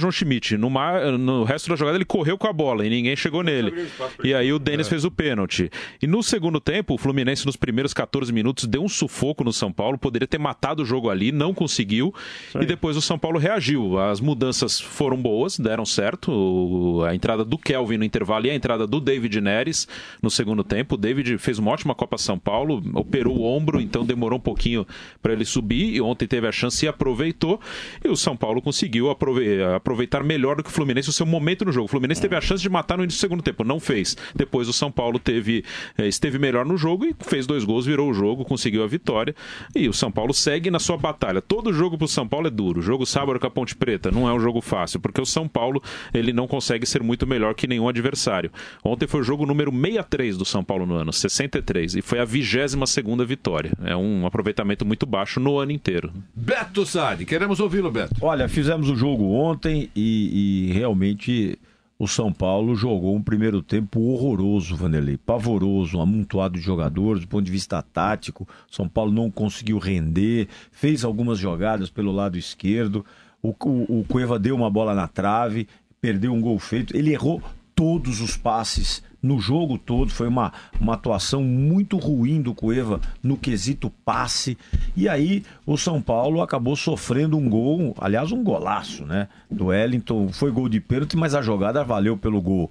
pênalti. No, mar, no resto da jogada ele correu com a bola e ninguém chegou nele. E aí o Denis fez o pênalti. E no segundo tempo, o Fluminense nos primeiros catorze minutos deu um sufoco no São Paulo, poderia ter matado o jogo ali, não conseguiu. E depois o São Paulo reagiu. As mudanças foram boas, deram certo. A entrada do Kelvin no intervalo e a entrada do David Neres no segundo tempo. O David fez uma ótima Copa São Paulo, operou o ombro, então demorou um pouquinho para ele subir. E ontem teve a chance e aproveitou. E o São Paulo conseguiu aproveitar melhor do que o Fluminense o seu momento no jogo. O Fluminense teve a chance de matar no início do segundo tempo, não fez. Depois o São Paulo teve, esteve melhor no jogo e fez dois gols, virou o jogo, conseguiu a vitória. E o São Paulo segue na sua batalha. Todo jogo pro São Paulo é duro. O jogo sábado com a Ponte Preta não é um jogo fácil, porque o São Paulo ele não consegue ser muito melhor que nenhum adversário. Ontem foi o jogo número sessenta e três do São Paulo no ano, sessenta e três, e foi a vigésima segunda vitória. É um aproveitamento muito baixo no ano inteiro. Beto Sade, queremos ouvi-lo, Beto. Olha, fizemos o jogo ontem e, e realmente o São Paulo jogou um primeiro tempo horroroso, Vanderlei, pavoroso, um amontoado de jogadores, do ponto de vista tático. O São Paulo não conseguiu render, fez algumas jogadas pelo lado esquerdo, o, o, o Cueva deu uma bola na trave, perdeu um gol feito, ele errou todos os passes no jogo todo. Foi uma, uma atuação muito ruim do Cueva no quesito passe, e aí o São Paulo acabou sofrendo um gol, aliás um golaço, né, do Wellington. Foi gol de pênalti, mas a jogada valeu pelo gol,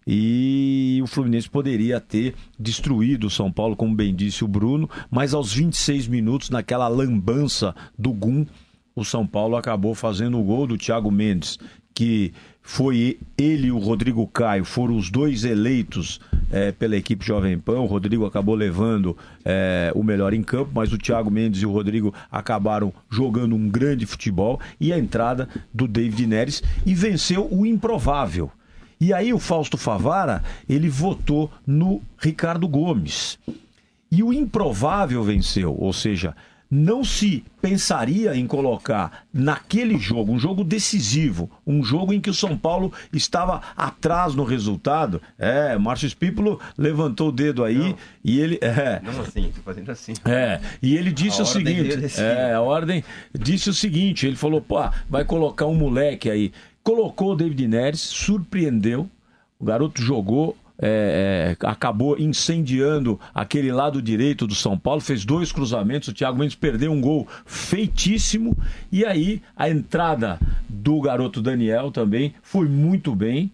e o Fluminense poderia ter destruído o São Paulo, como bem disse o Bruno, mas aos vinte e seis minutos, naquela lambança do Gum, o São Paulo acabou fazendo o gol do Thiago Mendes, que foi ele e o Rodrigo Caio, foram os dois eleitos é, pela equipe Jovem Pan. O Rodrigo acabou levando é, o melhor em campo, mas o Thiago Mendes e o Rodrigo acabaram jogando um grande futebol, e a entrada do David Neres, e venceu o improvável. E aí o Fausto Favara, ele votou no Ricardo Gomes, e o improvável venceu, ou seja, não se pensaria em colocar naquele jogo, um jogo decisivo, um jogo em que o São Paulo estava atrás no resultado. É, Márcio Spípolo levantou o dedo aí não. e ele... É, não assim, tô fazendo assim. É, e ele disse a o seguinte, assim. é, a ordem disse o seguinte, ele falou, pô, vai colocar um moleque aí. Colocou o David Neres, surpreendeu, o garoto jogou, É, é, acabou incendiando aquele lado direito do São Paulo, fez dois cruzamentos, o Thiago Mendes perdeu um gol feitíssimo, e aí a entrada do garoto Daniel também foi muito bem,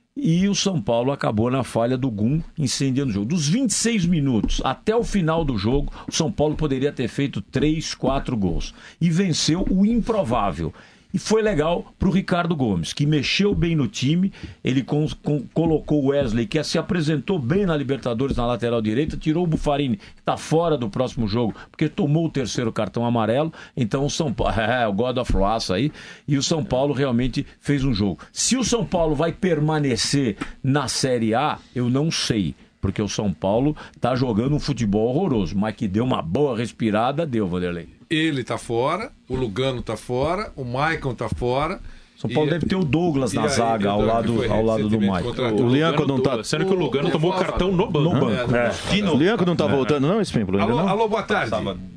e o São Paulo acabou na falha do Gum, incendiando o jogo. Dos vinte e seis minutos até o final do jogo, o São Paulo poderia ter feito três, quatro gols, e venceu o improvável. E foi legal para o Ricardo Gomes, que mexeu bem no time. Ele com, com, colocou o Wesley, que se apresentou bem na Libertadores na lateral direita, tirou o Buffarini, que está fora do próximo jogo, porque tomou o terceiro cartão amarelo. Então o São Paulo, é, o God of Ross aí, e o São Paulo realmente fez um jogo. Se o São Paulo vai permanecer na Série A, eu não sei, porque o São Paulo está jogando um futebol horroroso, mas que deu uma boa respirada, deu, Vanderlei. Ele tá fora, o Lugano tá fora, o Maicon tá fora. São Paulo e, deve ter o Douglas na aí, zaga ao lado, ao lado do Maicon. O Lianco não tá. Sendo que o Lugano o, tomou o cartão no banco. No banco. É. É. O Lianco não tá voltando, não, esse tempo? Alô, não? alô, boa tarde.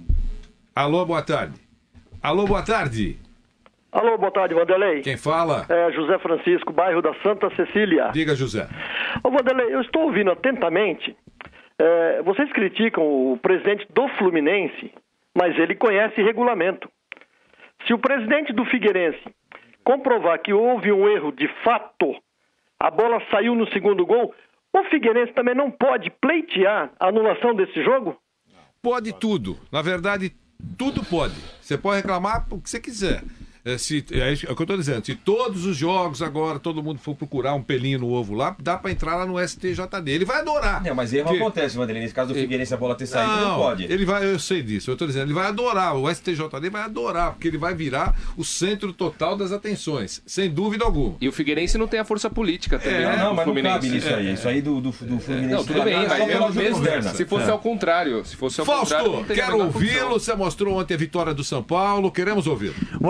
Alô, boa tarde. Alô, boa tarde. Alô, boa tarde, Vanderlei. Quem fala? É José Francisco, bairro da Santa Cecília. Diga, José. Ô, Vanderlei, eu estou ouvindo atentamente. É, vocês criticam o presidente do Fluminense, mas ele conhece regulamento. Se o presidente do Figueirense comprovar que houve um erro de fato, a bola saiu no segundo gol, o Figueirense também não pode pleitear a anulação desse jogo? Pode tudo. Na verdade, tudo pode. Você pode reclamar o que você quiser. É, se, é, é o que eu estou dizendo. Se todos os jogos agora, todo mundo for procurar um pelinho no ovo lá, dá para entrar lá no S T J D. Ele vai adorar. Não, mas erro porque... acontece, Vanderlei. Nesse caso do Figueirense, a bola ter saído, não, não pode. Ele vai, eu sei disso. Eu estou dizendo, ele vai adorar. O S T J D vai adorar, porque ele vai virar o centro total das atenções, sem dúvida alguma. E o Figueirense não tem a força política também. É, né? Não, mas não cabe nisso aí. É. Isso aí do, do, do Fluminense. Não, tudo bem, mas pelo menos se fosse é. ao contrário. Se fosse ao Fausto, contrário, quero ouvi-lo. Você mostrou ontem a vitória do São Paulo. Queremos ouvi-lo. Vanderlei, foi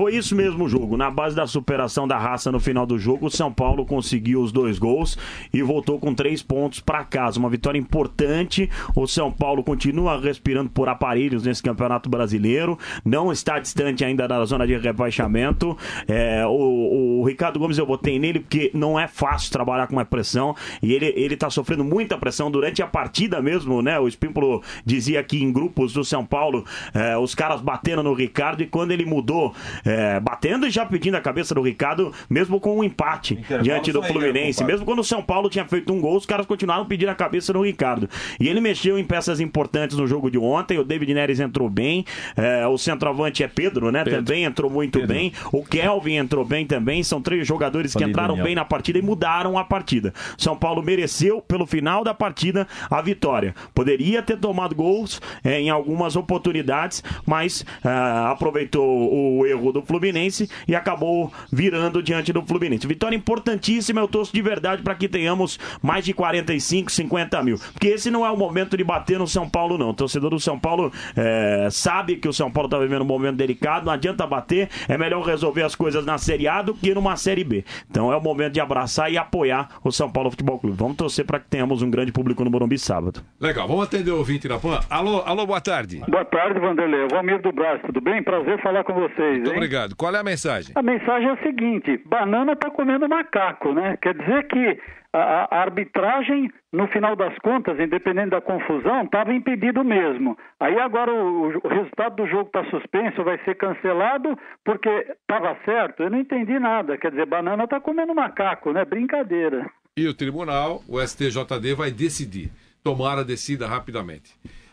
foi isso mesmo o jogo. Na base da superação da raça no final do jogo, o São Paulo conseguiu os dois gols e voltou com três pontos para casa. Uma vitória importante. O São Paulo continua respirando por aparelhos nesse Campeonato Brasileiro. Não está distante ainda da zona de rebaixamento. É, o, o Ricardo Gomes, eu botei nele porque não é fácil trabalhar com uma pressão. E ele, ele tá sofrendo muita pressão durante a partida mesmo, né? O Espímpolo dizia que em grupos do São Paulo, é, os caras batendo no Ricardo, e quando ele mudou, é, batendo e já pedindo a cabeça do Ricardo, mesmo com um empate Intervalo diante do Fluminense, mesmo quando o São Paulo tinha feito um gol, os caras continuaram pedindo a cabeça do Ricardo. E ele mexeu em peças importantes no jogo de ontem. O David Neres entrou bem, é, o centroavante é Pedro, né? Pedro. Também entrou muito Pedro. bem. O Kelvin entrou bem também. São três jogadores Falei, que entraram Daniel. bem na partida e mudaram a partida. São Paulo mereceu, pelo final da partida, a vitória. Poderia ter tomado gols é, em algumas oportunidades, mas é, aproveitou o erro do Fluminense e acabou virando diante do Fluminense. Vitória importantíssima. Eu torço de verdade para que tenhamos mais de quarenta e cinco, cinquenta mil. Porque esse não é o momento de bater no São Paulo, não. O torcedor do São Paulo é, sabe que o São Paulo está vivendo um momento delicado. Não adianta bater. É melhor resolver as coisas na Série A do que numa Série B. Então é o momento de abraçar e apoiar o São Paulo Futebol Clube. Vamos torcer para que tenhamos um grande público no Morumbi sábado. Legal. Vamos atender o ouvinte da Pan. Alô, alô, boa tarde. Boa tarde, Vanderlei. Valmir do Brás, tudo bem? Prazer falar com vocês. Muito hein? obrigado. Qual é a mensagem? A mensagem é a seguinte: banana está comendo macaco, né? Quer dizer que a, a arbitragem, no final das contas, independente da confusão, estava impedido mesmo. Aí agora o, o resultado do jogo está suspenso, vai ser cancelado porque estava certo? Eu não entendi nada. Quer dizer, banana está comendo macaco, né? Brincadeira. E o tribunal, o S T J D, vai decidir. Tomar a decida rapidamente.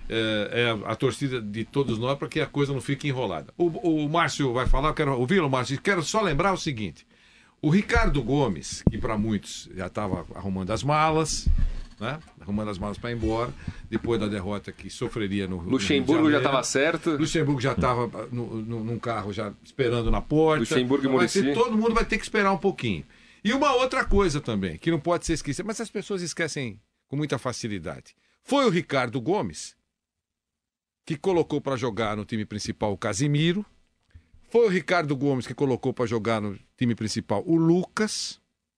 É, é a torcida de todos nós para que a coisa não fique enrolada. O, o Márcio vai falar, eu quero ouvi-lo, Márcio. Quero só lembrar o seguinte: o Ricardo Gomes, que para muitos já estava arrumando as malas, né? Arrumando as malas para ir embora, depois da derrota que sofreria no Luxemburgo no já estava certo. Luxemburgo já estava no, no, num carro já esperando na porta. Luxemburgo e Muricy. Todo mundo vai ter que esperar um pouquinho. E uma outra coisa também, que não pode ser esquecida, mas as pessoas esquecem com muita facilidade. Foi o Ricardo Gomes que colocou para jogar no time principal o Casimiro. Foi o Ricardo Gomes que colocou para jogar no time principal o Lucas.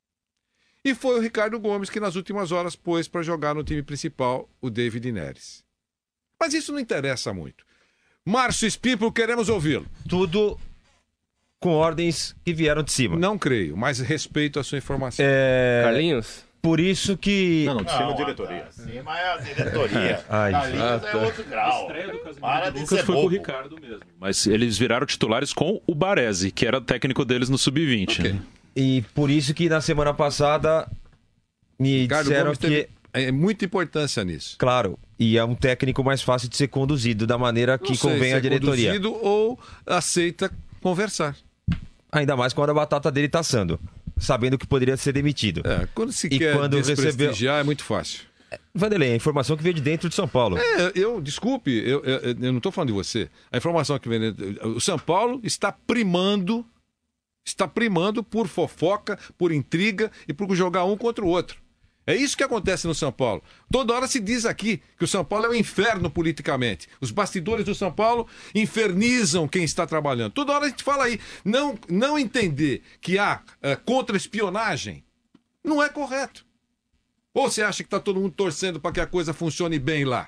E foi o Ricardo Gomes que nas últimas horas pôs para jogar no time principal o David Neres. Mas isso não interessa muito. Márcio Espímpolo, queremos ouvi-lo. Tudo com ordens que vieram de cima. Não creio, mas respeito a sua informação. É... Carlinhos? Por isso que... Não, não, de cima Não, a diretoria. Acima é a diretoria. Ai, Carlinhos ah, tá. é outro grau. Para de Lucas ser foi com o bobo. Ricardo mesmo. Mas eles viraram titulares com o Baresi, que era técnico deles no sub vinte. Okay. Né? E por isso que na semana passada me Ricardo disseram Gomes que... teve é muita importância nisso. Claro, e é um técnico mais fácil de ser conduzido da maneira que Não sei convém se à é diretoria. Conduzido ou aceita conversar. Ainda mais quando a batata dele tá assando, sabendo que poderia ser demitido. É, quando se e quer quando desprestigiar recebeu... é muito fácil. Vanderlei, a informação que veio de dentro de São Paulo. É, eu, desculpe, eu, eu, eu não estou falando de você. A informação que vem dentro... O São Paulo está primando, está primando por fofoca, por intriga e por jogar um contra o outro. É isso que acontece no São Paulo. Toda hora se diz aqui que o São Paulo é um inferno politicamente. Os bastidores do São Paulo infernizam quem está trabalhando. Toda hora a gente fala aí. Não, não entender que há uh, contra-espionagem não é correto. Ou você acha que está todo mundo torcendo para que a coisa funcione bem lá?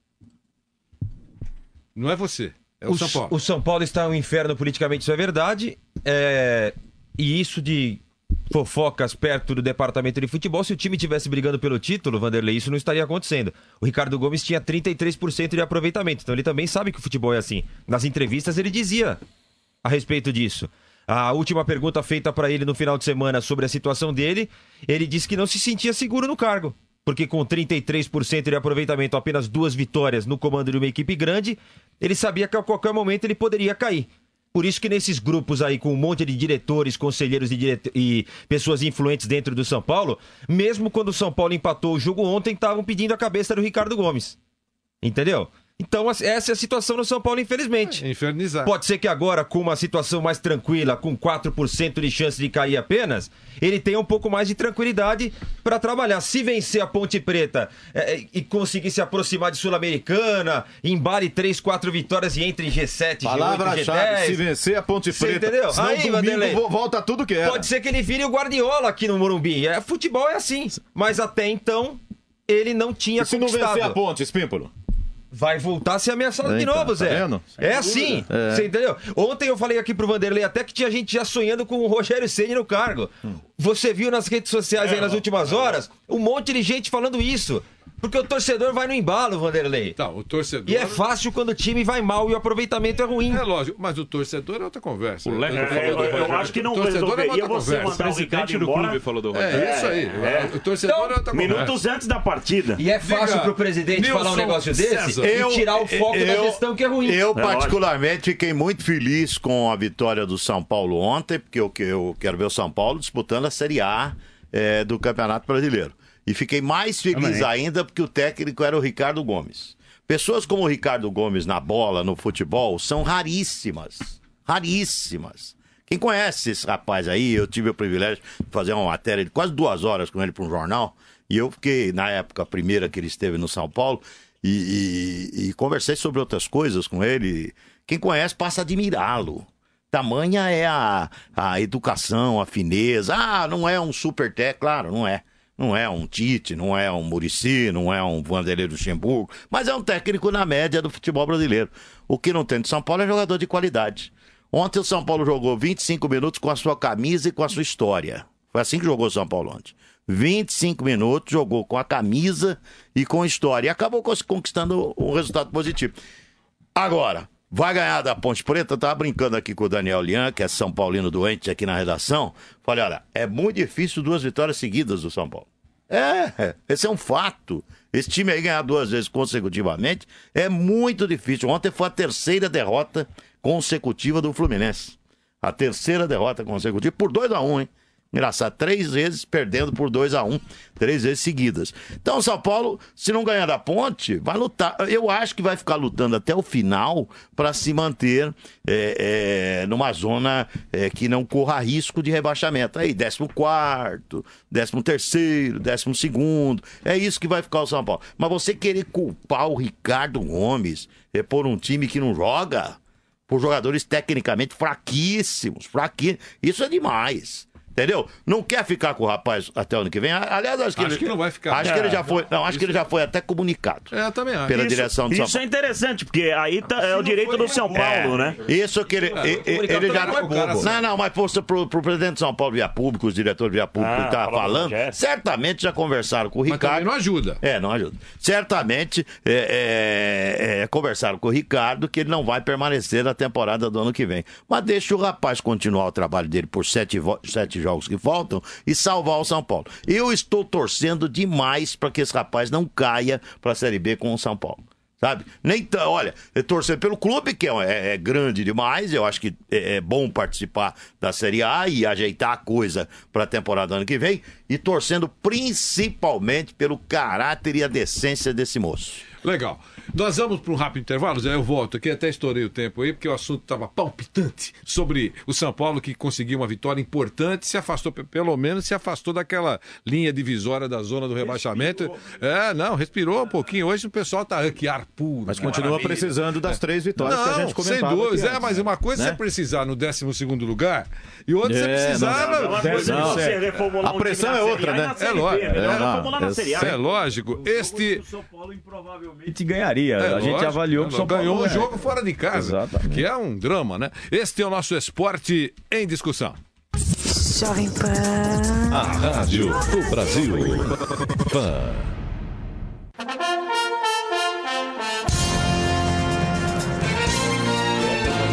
Não é você, é o, o São Paulo. O São Paulo está um inferno politicamente, isso é verdade. É... E isso de... fofocas perto do departamento de futebol, se o time tivesse brigando pelo título, Vanderlei, isso não estaria acontecendo. O Ricardo Gomes tinha trinta e três por cento de aproveitamento, então ele também sabe que o futebol é assim. Nas entrevistas ele dizia a respeito disso. A última pergunta feita para ele no final de semana sobre a situação dele, ele disse que não se sentia seguro no cargo, porque com trinta e três por cento de aproveitamento, apenas duas vitórias no comando de uma equipe grande, ele sabia que a qualquer momento ele poderia cair. Por isso que nesses grupos aí, com um monte de diretores, conselheiros e, direte... e pessoas influentes dentro do São Paulo, mesmo quando o São Paulo empatou o jogo ontem, estavam pedindo a cabeça do Ricardo Gomes. Entendeu? Então, essa é a situação no São Paulo, infelizmente. Infernizar. Pode ser que agora, com uma situação mais tranquila, com quatro por cento de chance de cair apenas, ele tenha um pouco mais de tranquilidade para trabalhar. Se vencer a Ponte Preta é, e conseguir se aproximar de Sul-Americana, embale três, quatro vitórias e entre em G sete, G oito, G dez... Palavra-chave, se vencer a Ponte Preta, entendeu? senão Aí, domingo Vanderlei, volta tudo que era. Pode ser que ele vire o Guardiola aqui no Morumbi. É, futebol é assim. Mas até então, ele não tinha e se conquistado. não vencer a Ponte, Espímpolo? Vai voltar a ser ameaçado de Então, novo, tá Zé. vendo? É assim, É. você entendeu? Ontem eu falei aqui pro Vanderlei até que tinha gente já sonhando com o Rogério Ceni no cargo. Hum. Você viu nas redes sociais aí nas últimas horas um monte de gente falando isso. Porque o torcedor vai no embalo, Vanderlei. Tá, o torcedor... E é fácil quando o time vai mal e o aproveitamento é ruim. É lógico, mas o torcedor é outra conversa. O Leco Eu- falou eu- do eu- Rogério. acho que não o torcedor é resolveria outra você conversa. mandar o Ricardo embora. É isso aí. É. O torcedor é outra conversa. Minutos antes da partida. E é fácil pro presidente falar um negócio desse e tirar o foco da gestão que é ruim. Eu, É particularmente, fiquei muito feliz com a vitória do São Paulo ontem, porque eu, eu quero ver o São Paulo disputando a Série A eh, do Campeonato Brasileiro. E fiquei mais feliz Também. ainda porque o técnico era o Ricardo Gomes. Pessoas como o Ricardo Gomes na bola, no futebol, são raríssimas. Raríssimas. Quem conhece esse rapaz aí, eu tive o privilégio de fazer uma matéria de quase duas horas com ele para um jornal, e eu fiquei, na época, a primeira que ele esteve no São Paulo, e, e- e conversei sobre outras coisas com ele. Quem conhece passa a admirá-lo. Tamanha é a, a educação, a fineza. Ah, não é um super técnico, claro, não é. Não é um Tite, não é um Muricy, não é um Vanderlei Luxemburgo, mas é um técnico na média do futebol brasileiro. O que não tem de São Paulo é jogador de qualidade. Ontem o São Paulo jogou vinte e cinco minutos com a sua camisa e com a sua história. Foi assim que jogou o São Paulo ontem. vinte e cinco minutos, jogou com a camisa e com a história. E acabou conquistando um resultado positivo. Agora, vai ganhar da Ponte Preta? Eu tava brincando aqui com o Daniel Lian, que é São Paulino doente aqui na redação. Falei, olha, é muito difícil duas vitórias seguidas do São Paulo. É, esse é um fato. Esse time aí ganhar duas vezes consecutivamente é muito difícil. Ontem foi a terceira derrota consecutiva do Fluminense. A terceira derrota consecutiva por dois a um, hein? Engraçado, três vezes perdendo por dois a um, três vezes seguidas. Então o São Paulo, se não ganhar da Ponte, vai lutar. Eu acho que vai ficar lutando até o final para se manter é, é, numa zona é, que não corra risco de rebaixamento. Aí, décimo quarto, décimo terceiro, décimo segundo. É isso que vai ficar o São Paulo. Mas você querer culpar o Ricardo Gomes é, por um time que não joga, por jogadores tecnicamente fraquíssimos, fraquíssimos, isso é demais. Entendeu? Não quer ficar com o rapaz até o ano que vem? Aliás, acho que, Acho ele, que não vai ficar. Acho É, que ele já foi. Não, acho isso- que ele já foi até comunicado. É, eu também acho. Pela Isso- direção do São Isso é Paulo. interessante, porque aí tá- é o direito do São Paulo, né? Isso que ele, e- e- ele já. não é bobo. Não, não, mas fosse pro, pro presidente de São Paulo via público, os diretores via público Ah, que tá falando do falando, Rogério. certamente já conversaram com o Mas Ricardo. também não ajuda. É, não ajuda. Certamente é, é, é, conversaram com o Ricardo que ele não vai permanecer na temporada do ano que vem. Mas deixa o rapaz continuar o trabalho dele por sete, vo- sete jogos que faltam e salvar o São Paulo. Eu estou torcendo demais para que esse rapaz não caia para a Série B com o São Paulo. Sabe? Nem t- olha, eu torcendo pelo clube, que é, é- é grande demais, eu acho que é, é bom participar da Série A e ajeitar a coisa para a temporada do ano que vem, e torcendo principalmente pelo caráter e a decência desse moço. Legal. Nós vamos para um rápido intervalo, Zé, eu volto aqui, até estourei o tempo aí, porque o assunto estava palpitante sobre o São Paulo, que conseguiu uma vitória importante, se afastou, pe- pelo menos se afastou daquela linha divisória da zona do rebaixamento. Respirou. É, não, respirou um pouquinho. Hoje o pessoal tá aqui, ar puro. Mas continua maravilha. precisando das três vitórias não, que a gente comentava. sem dúvida. aqui É, antes, mas uma coisa é né? você precisar no décimo segundo lugar e outra você É, precisar... não, não, no- não, Coisa não, você é. reformular A um pressão time na é outra, Série A e né? na Série É B, lógico. melhor É, não, reformular na é Série A. É lógico. Este... O São Paulo provavelmente ganharia. É, a gente lógico, avaliou que o São Paulo ganhou um ganha. jogo fora de casa, Exatamente. que é um drama, né? Este é o nosso Esporte em Discussão. Jovem Pan. A Rádio do Brasil. Pan.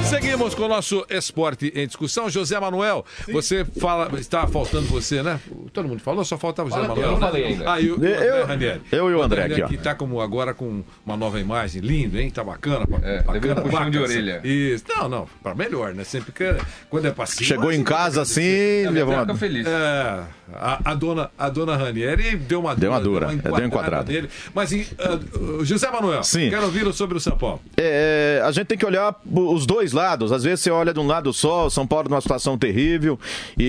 Seguimos com o nosso esporte em discussão. José Manuel, Sim. você fala, está faltando você, né? Todo mundo falou, só faltava o José Manuel. Eu não falei ainda. Ah, e o, o André Ranieri. Eu e o André aqui, ó. Que está como agora com uma nova imagem, lindo, hein? Tá bacana. É, bacana, um puxão de orelha. Isso. Não, não, para melhor, né? Sempre que quando é passivo. Chegou em casa assim, levou uma... feliz. É, a, a dona a dona Ranieri deu uma deu uma dura, deu uma enquadrada, deu enquadrada. Nele. Mas uh, José Manuel, Sim. quero ouvi-lo sobre o São Paulo. É, a gente tem que olhar os dois lados. Às vezes você olha de um lado só, o São Paulo numa situação terrível,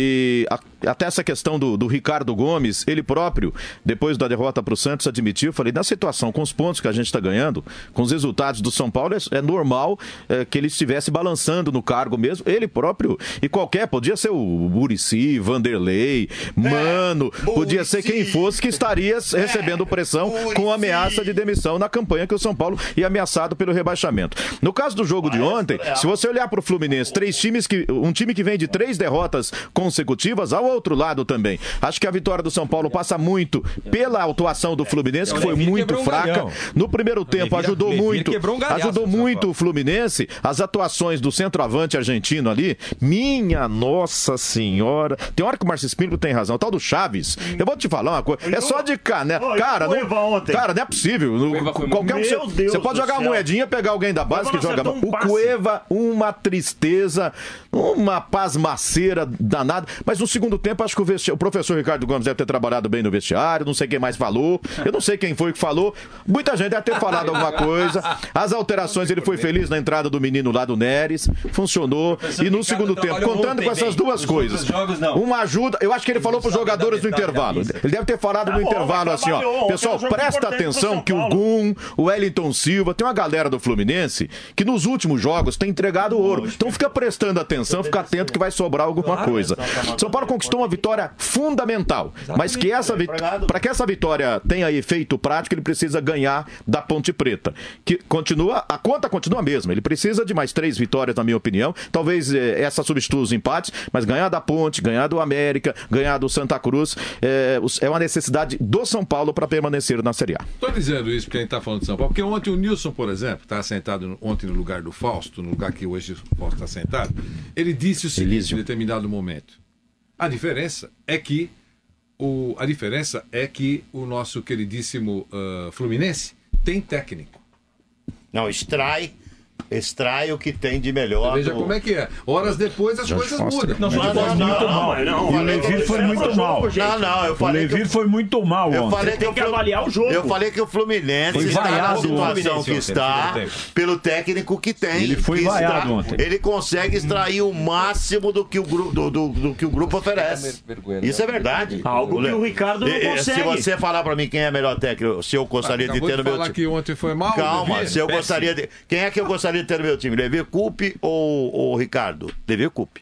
e a, até essa questão do, do Ricardo Gomes, ele próprio, depois da derrota para o Santos, admitiu, falei, na situação, com os pontos que a gente está ganhando, com os resultados do São Paulo, é, é normal é, que ele estivesse balançando no cargo mesmo, ele próprio, e qualquer, podia ser o Muricy, Vanderlei, Mano, é, podia ser quem fosse que estaria recebendo pressão com ameaça de demissão na campanha que o São Paulo ia ameaçado pelo rebaixamento. No caso do jogo de ontem, se você olhar para o Fluminense, três times que, um time que vem de três derrotas consecutivas, ao outro lado também. Acho que a vitória do São Paulo passa muito pela atuação do Fluminense, que foi muito fraca. No primeiro tempo ajudou muito, ajudou muito o Fluminense, as atuações do centroavante argentino ali, minha nossa senhora. Tem hora que o Márcio Espírito tem razão, o tal do Chaves, eu vou te falar uma coisa, é só de cá, né? Cara, não, cara, não é possível. Qualquer um, você, você pode jogar uma moedinha, pegar alguém da base que joga. O Cueva, uma tristeza, uma pasmaceira danada, mas no segundo tempo acho que o, vesti... o professor Ricardo Gomes deve ter trabalhado bem no vestiário, não sei quem mais falou, eu não sei quem foi que falou, muita gente deve ter falado alguma coisa, as alterações, ele foi feliz na entrada do menino lá do Neres, funcionou, e no segundo tempo, contando com essas duas coisas, uma ajuda, eu acho que ele falou para os jogadores no intervalo, ele deve ter falado no intervalo assim, ó, pessoal, presta atenção que o Gum, o Wellington Silva, tem uma galera do Fluminense que nos últimos jogos tem entregado ouro, então fica prestando atenção, fica atento que vai sobrar alguma coisa. São Paulo conquistou uma vitória fundamental, mas que essa para que essa vitória tenha efeito prático, ele precisa ganhar da Ponte Preta, que continua, a conta continua a mesma, ele precisa de mais três vitórias, na minha opinião, talvez eh, essa substitua os empates, mas ganhar da Ponte, ganhar do América, ganhar do Santa Cruz, eh, é uma necessidade do São Paulo para permanecer na Série A. Estou dizendo isso porque a gente está falando de São Paulo, porque ontem o Nilson, por exemplo, estava sentado ontem no lugar do Fausto, no lugar que hoje o Fausto está sentado, ele disse o seguinte, Elísio. Em determinado momento, a diferença é que o, a diferença é que o nosso queridíssimo uh, Fluminense tem técnico. Não, extrai extrai o que tem de melhor. Veja no... como é que é. Horas depois as Já coisas mostra. mudam. Não, não, não, não, muito mal. Não, não, o Levir foi muito mal. Não, não, eu falei. O Levir foi muito mal. Eu falei que tem que avaliar o jogo. Eu falei que o Fluminense foi está na vaiado situação ontem. que está pelo técnico que tem. Ele foi vaiado extra... ontem. Ele consegue extrair o máximo do que o grupo, do, do, do que o grupo oferece. Isso é verdade. Algo que o Ricardo não consegue. Se você falar pra mim quem é melhor técnico, se eu gostaria ah, de ter no meu time. Que ontem foi mal. Calma, se eu gostaria de. Quem é que eu gostaria de ter no meu time? Levi Coupe ou o Ricardo? Levi Coupe.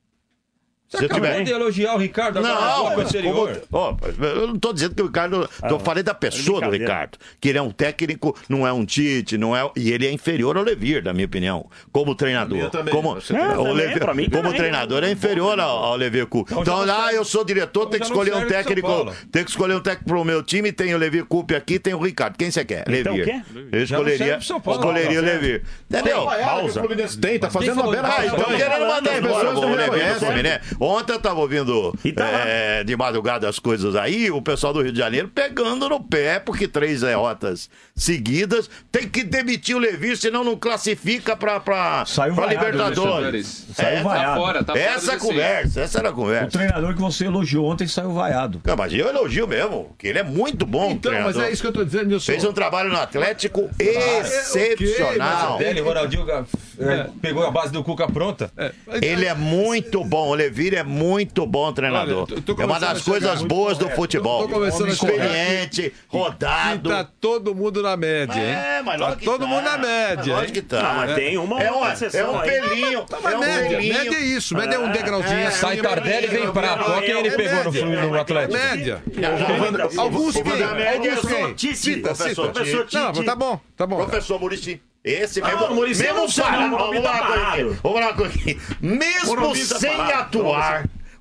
Você acabou tiver... de elogiar o Ricardo não, anterior. Como... Oh, eu não estou dizendo que o Ricardo... Ah, eu falei da pessoa do Ricardo. Que ele é um técnico, não é um Tite, não é... E ele é inferior ao Levir, na minha opinião. Como treinador. Como, é, o Levir, como também. treinador é inferior ao, ao Levir Coupe. Então, lá ah, eu sou diretor, tem que escolher um técnico. Tem que escolher um técnico pro meu time. Tem o Levir Coupe aqui, tem o Ricardo. Quem você quer? Então, Levir. Eu escolheria, escolheria o Levir. Entendeu? Pausa. Tem, tá fazendo uma bela... Ah, estão querendo mandar embora o Levir do Fluminense. Ontem eu tava ouvindo Tá é, de madrugada as coisas aí, o pessoal do Rio de Janeiro pegando no pé, porque três derrotas seguidas, tem que demitir o Levir, senão não classifica pra, pra, pra Libertadores. Saiu é, vaiado. Tá fora, tá essa fora conversa, essa era a conversa. O treinador que você elogiou ontem saiu vaiado. Não, mas eu elogio mesmo, que ele é muito bom. Então, treinador. Mas é isso que eu tô dizendo, Nilson. Fez um trabalho no Atlético ah, excepcional. É, okay, o Ronaldinho é, pegou a base do Cuca pronta. É, ele é muito bom, o Levir é muito bom treinador. Olha, tô, tô é uma das coisas boas do futebol. Tô, tô experiente, rodado. E tá todo mundo na média, hein? É, mas tá todo tá. mundo na média. Lógico que tá. Não, mas é. tem uma é um, exceção. É um pelinho. Tá, é um média, pelinho. média é isso. Média é um degrauzinho. É, sai Tardelli e vem Prato. Olha quem ele pegou no, no Atlético. Média. Alguns quem? Alguns quem? Professor Tite. Não, tá bom, tá bom. Professor Muricy. Esse ah, mesmo, Muricy mesmo não para, não, vamos lá, tá vamos lá, mesmo sem atuar,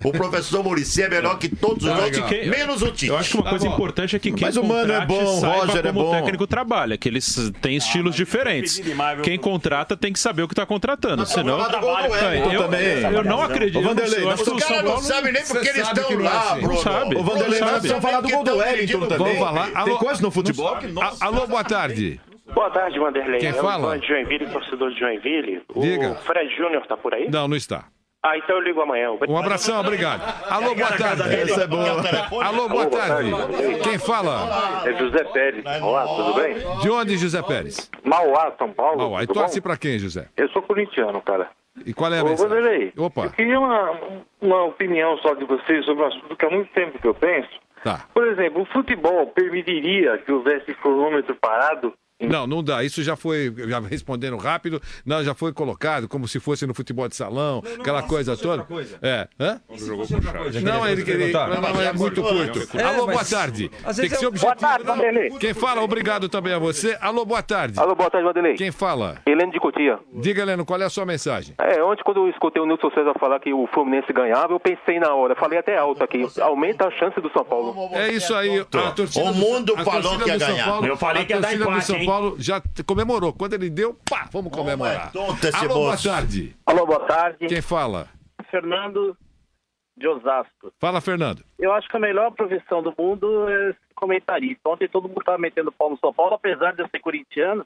O professor Muricy é melhor que todos os Não, outros, quem- menos o Tite. Eu acho que uma coisa importante é que quem Mas o Mano é contrate bom, o saiba Roger é como bom. o técnico trabalha, que eles têm estilos diferentes. Quem contrata tem que saber o que está contratando, senão... Wellington eu, também. eu não acredito. Ô, Vanderlei, eu acho mas que o o cara São não Paulo- sabe nem porque Você eles sabe estão que não é lá, assim. Bruno. Não sabe. Ô, Vanderlei, Não nós sabe. precisamos falar do gol do Wellington também. Vamos falar. Tem Alô, coisa no futebol que não A- Alô, boa tarde. Boa tarde, Vanderlei. Quem é fala? o Ivan de Joinville, torcedor de Joinville. Diga. O Fred Júnior tá por aí? Não, não está. Ah, então eu ligo amanhã. Um abração, obrigado. Alô, boa tarde. Essa é boa. Alô, boa tarde. Quem fala? É José Pérez. Olá, tudo bem? De onde, José Pérez? Mauá, São Paulo. Mauá. E tudo torce bom? pra quem, José? Eu sou corintiano, cara. E qual é a Ô, mensagem? Vanderlei, Opa. eu queria uma, uma opinião só de vocês sobre um assunto que há muito tempo que eu penso. Tá. Por exemplo, o futebol permitiria que houvesse cronômetro parado? Não, não dá. Isso já foi, já respondendo rápido, não, já foi colocado como se fosse no futebol de salão, aquela coisa toda. É. Hã? Não, ele queria. Não, é muito curto. É, Alô, boa mas- tarde. às Tem vezes que ser eu- objetivo. Boa tarde, Vanderlei. Quem fala, obrigado também a você. Alô, boa tarde. Alô, boa tarde, Vanderlei. Quem fala? Heleno de Cotia. Diga, Heleno, qual é a sua mensagem? É, ontem quando eu escutei o Nilson César falar que o Fluminense ganhava, eu pensei na hora, falei até alto aqui, aumenta a chance do São Paulo. É isso aí. A torcida O do- mundo a falou torcida que ia do São ganhar. Paulo- Eu falei a que ia dar torcida do empate, São hein? Paulo já t- comemorou. Quando ele deu, pá, vamos comemorar. tonto esse Alô, boa moço. tarde. Alô, boa tarde. Quem fala? Fernando de Osasco. Fala, Fernando. Eu acho que a melhor profissão do mundo é ser comentarista. Ontem todo mundo estava metendo pau no São Paulo, apesar de eu ser corintiano.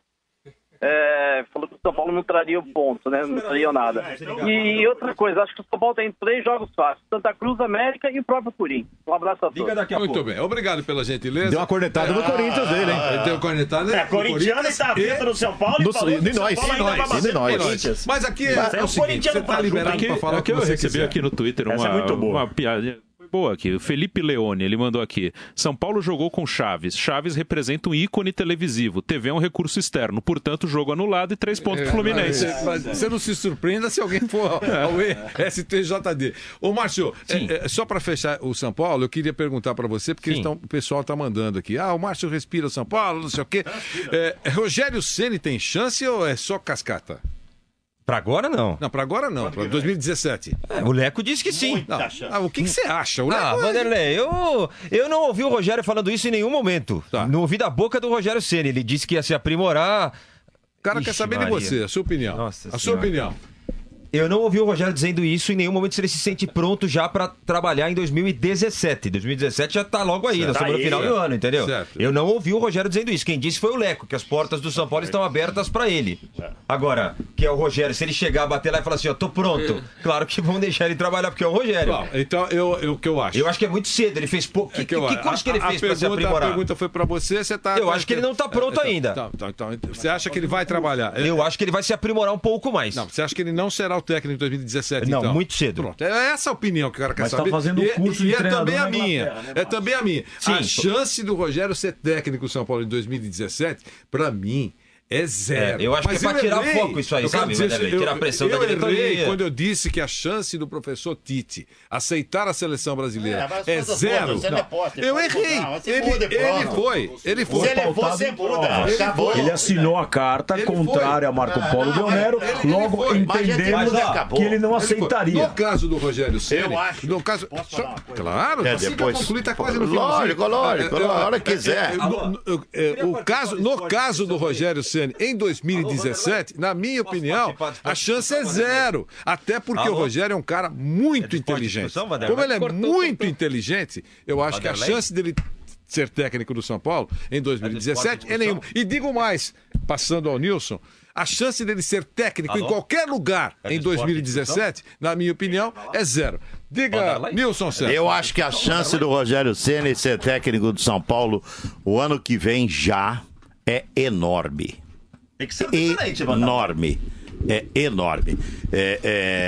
É, falou que o São Paulo não traria o ponto, né? Não traria nada. E outra coisa, acho que o São Paulo tem três jogos fáceis: Santa Cruz, América e o próprio Corinthians. Um abraço a todos. Muito bem, obrigado pela gentileza. Deu uma cornetada no Corinthians dele, hein? Ah, Deu uma cornetada É, no corintiano Corinthians e tá vendo no São Paulo e No- falou que e o São nós, Paulo e ainda vai nós, bater e no nós. Corinthians. Mas aqui Mas é, é o o seguinte, corintiano você tá tá liberado Aqui, para falar o aqui que eu você recebi quiser. aqui no Twitter Essa uma, é muito boa. uma piada. Foi boa aqui. O Felipe Leone, ele mandou aqui. São Paulo jogou com Chaves. Chaves representa um ícone televisivo. T V é um recurso externo. Portanto, jogo anulado e três pontos pro Fluminense. Mas, mas você não se surpreenda se alguém for ao S T J D. Ô, Márcio, é, é, só para fechar o São Paulo, eu queria perguntar para você, porque eles tão- o pessoal tá mandando aqui. Ah, o Márcio respira o São Paulo, não sei o quê. É, Rogério Ceni tem chance ou é só cascata? Pra agora, não. Não, para agora não, para dois mil e dezessete. É, o Leco disse que sim. Não. Ah, o que, que você acha? O Ah, Leco é- Vanderlei, eu, eu não ouvi o Rogério falando isso em nenhum momento. Tá. Não ouvi da boca do Rogério Ceni. Ele disse que ia se aprimorar. O cara quer saber de você, a sua opinião. Nossa a sua Senhora. opinião. Eu não ouvi o Rogério dizendo isso em nenhum momento, se ele se sente pronto já pra trabalhar em dois mil e dezessete. dois mil e dezessete já tá logo aí, Certo. nós estamos no Tá aí, final do certo. ano, entendeu? Certo. Eu não ouvi o Rogério dizendo isso. Quem disse foi o Leco, que as portas do São Paulo estão abertas pra ele. Agora, que é o Rogério, se ele chegar, bater lá e falar assim, ó, tô pronto. Claro que vão deixar ele trabalhar, porque é o Rogério. Bom, então, eu, eu, o que eu acho? Eu acho que é muito cedo, ele fez pouco. Que, É que eu- que curso que ele a- fez a pra se pergunta- aprimorar? A pergunta foi pra você, você tá... Eu acho que ele não tá pronto Então, ainda. Então, então, então, então, você acha que ele vai trabalhar? Eu acho que ele vai se aprimorar um pouco mais. Não, você acha que ele não será o técnico de dois mil e dezessete, Não, então? muito cedo. Pronto, é essa a opinião que o cara quer Mas tá saber. fazendo e, um curso e de é treinador também a na minha. Inglaterra, né, É também a minha. Sim. A chance do Rogério ser técnico do São Paulo em dois mil e dezessete, pra mim, é zero. É, eu acho Mas que é pra eu tirar o errei. foco isso aí, Eu quero sabe, dizer, Vanderlei? eu- Tirar a pressão eu da diretoria. errei quando eu disse que a chance do professor Tite aceitar a seleção brasileira É, mas é, faz a zero. conta, você não é poste, eu pode errei. mudar, você Ele, muda e ele pronto. foi. Ele foi. Se ele for, você muda. Ele Acabou. foi. Ele assinou a carta contrária a Marco Polo de Homero, logo foi. Mas, gente, entendemos mas acabou. que ele não Ele foi. aceitaria. No caso do Rogério Ceni, Eu acho. no caso, só- claro, É, assim depois- que eu concluir, tá quase no finalzinho. Lógico, lógico, Ah, é, a hora é, que quiser. é, é, no- no- é, o caso, no caso do Rogério Ceni em dois mil e dezessete, na minha opinião, a chance é zero. Até porque o Alô? Rogério é um cara muito inteligente. discussão, Vanderlei? Como ele é Cortou, muito inteligente, eu acho que a Vanderlei? chance dele ser técnico do São Paulo em dois mil e dezessete é nenhuma. E digo mais, passando ao Nilson, a chance dele ser técnico Alô? em qualquer lugar em dois mil e dezessete, na minha opinião, é zero. Diga, Nilson César. Eu acho que a chance do Rogério Ceni ser técnico do São Paulo o ano que vem já é enorme. Tem que ser diferente, mano. Enorme. É enorme. É,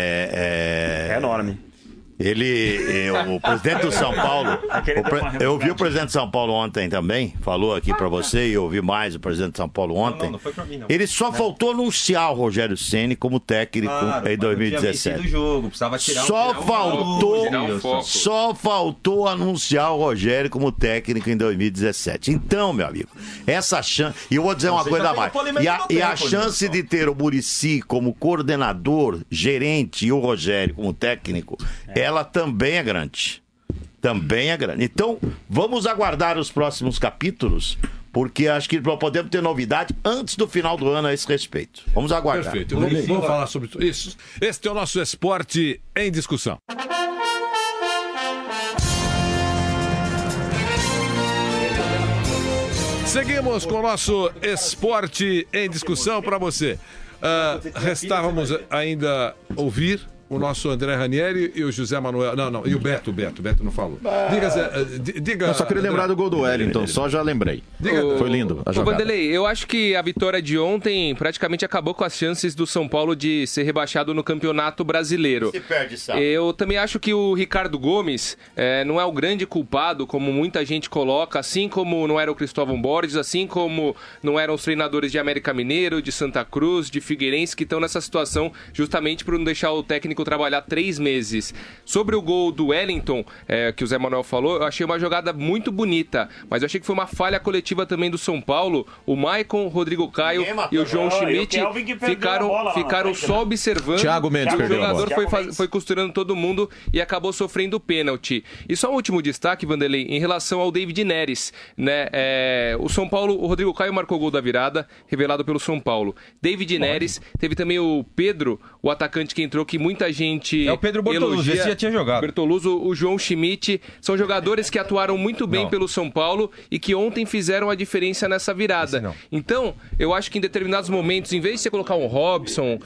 é, é... É enorme. Ele, eh, o presidente do São Paulo, o pre- eu ouvi o presidente de São Paulo ontem também, falou aqui pra você, e eu ouvi mais o presidente de São Paulo ontem. não, não foi pra mim, não. Ele só faltou anunciar o Rogério Ceni como técnico Claro, em mas dois mil e não tinha vencido dezessete. o jogo, precisava tirar um- Só tirar um faltou, tirar um foco. só faltou anunciar o Rogério como técnico em dois mil e dezessete. Então, meu amigo, essa chance. E eu vou dizer uma Você coisa já a tem mais. o polimento E a, no e a tempo, chance Nilson. de ter o Muricy como coordenador, gerente e o Rogério como técnico é, ela também é grande. Também é grande. Então, vamos aguardar os próximos capítulos, porque acho que podemos ter novidade antes do final do ano a esse respeito. Vamos aguardar. Perfeito. Vamos, vamos falar sobre isso. Este é o nosso Esporte em Discussão. Seguimos com o nosso Esporte em Discussão para você. Uh, restávamos ainda ouvir o nosso André Ranieri e o José Manuel. Não, não, e o Beto, Beto, Beto não falou. Diga, Zé, diga. Eu só queria lembrar do gol do Wellington, só já lembrei. Diga. Foi lindo a Ô, jogada. Vanderlei, eu acho que a vitória de ontem praticamente acabou com as chances do São Paulo de ser rebaixado no Campeonato Brasileiro. Se perde, sabe? Eu também acho que o Ricardo Gomes é, não é o grande culpado, como muita gente coloca, assim como não era o Cristóvão Borges, assim como não eram os treinadores de América Mineiro, de Santa Cruz, de Figueirense, que estão nessa situação justamente por não deixar o técnico trabalhar três meses. Sobre o gol do Wellington, é, que o Zé Manuel falou, eu achei uma jogada muito bonita, mas eu achei que foi uma falha coletiva também do São Paulo. O Maicon, o Rodrigo Caio e o João Schmidt ficaram, ficaram só observando. Thiago Mendes o perdeu a jogador bola. foi, faz, foi costurando todo mundo e acabou sofrendo o pênalti. E só um último destaque, Vanderlei, em relação ao David Neres, né? É, o São Paulo, o Rodrigo Caio marcou o gol da virada, revelado pelo São Paulo. David Neres, teve também o Pedro, o atacante que entrou, que muita gente É o Pedro Bortoluso, esse já tinha jogado. Bertoluso, o João Schmidt, são jogadores que atuaram muito bem Não. pelo São Paulo e que ontem fizeram a diferença nessa virada. Então, eu acho que em determinados momentos, em vez de você colocar um Robson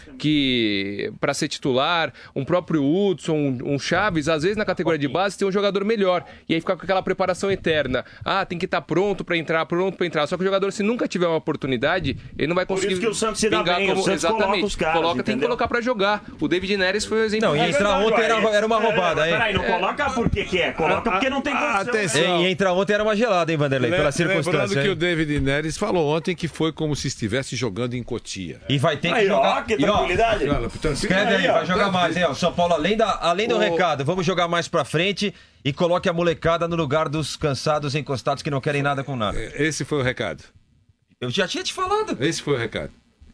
que para ser titular, um próprio Hudson, um, um Chaves, às vezes na categoria de base tem um jogador melhor e aí fica com aquela preparação eterna. Ah, tem que estar pronto para entrar, pronto para entrar. Só que o jogador, se nunca tiver uma oportunidade, ele não vai conseguir. Por isso que o Santos se dá pingar bem, como... o Santos Exatamente. coloca os caras, Coloca, tem que entendeu? colocar para jogar. O David Neres foi o exemplo. Não, e entrar ontem era, era uma roubada, hein? Peraí, não coloca porque que é, coloca porque não tem condição. Atenção. E entrar ontem era uma gelada, hein, Vanderlei? Pela Lembrando circunstância. que hein? o David Neres falou ontem que foi como se estivesse jogando em Cotia. E vai ter que Aí, ó, jogar. que E, ó, tranquilidade. escreve aí, vai jogar mais, hein? ó. São Paulo, além, da, além do Ô. recado, vamos jogar mais pra frente e coloque a molecada no lugar dos cansados, encostados que não querem nada com nada. Esse foi o recado. Eu já tinha te falado. Esse foi o recado.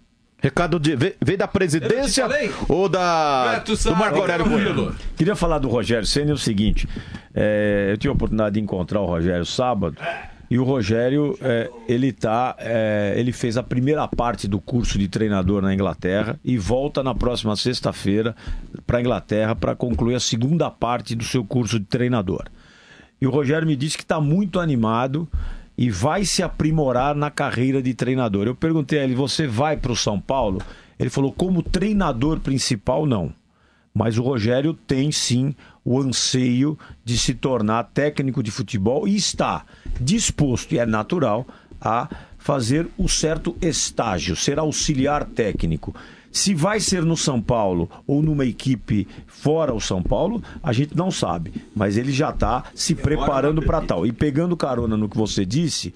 Recado de, veio, veio da presidência Eu te falei. ou da Beto do Sá, Marco Aurélio Camilo. Bueno? Queria falar do Rogério Ceni, é o seguinte, é, eu tive a oportunidade de encontrar o Rogério sábado, e o Rogério, é, ele tá, é, ele fez a primeira parte do curso de treinador na Inglaterra e volta na próxima sexta-feira para a Inglaterra para concluir a segunda parte do seu curso de treinador. E o Rogério me disse que está muito animado e vai se aprimorar na carreira de treinador. Eu perguntei a ele, você vai para o São Paulo? Ele falou, como treinador principal, não. Mas o Rogério tem, sim, o anseio de se tornar técnico de futebol e está disposto, e é natural, a fazer o certo estágio, ser auxiliar técnico. Se vai ser no São Paulo ou numa equipe fora o São Paulo, a gente não sabe. Mas ele já está se preparando para tal. E pegando carona no que você disse,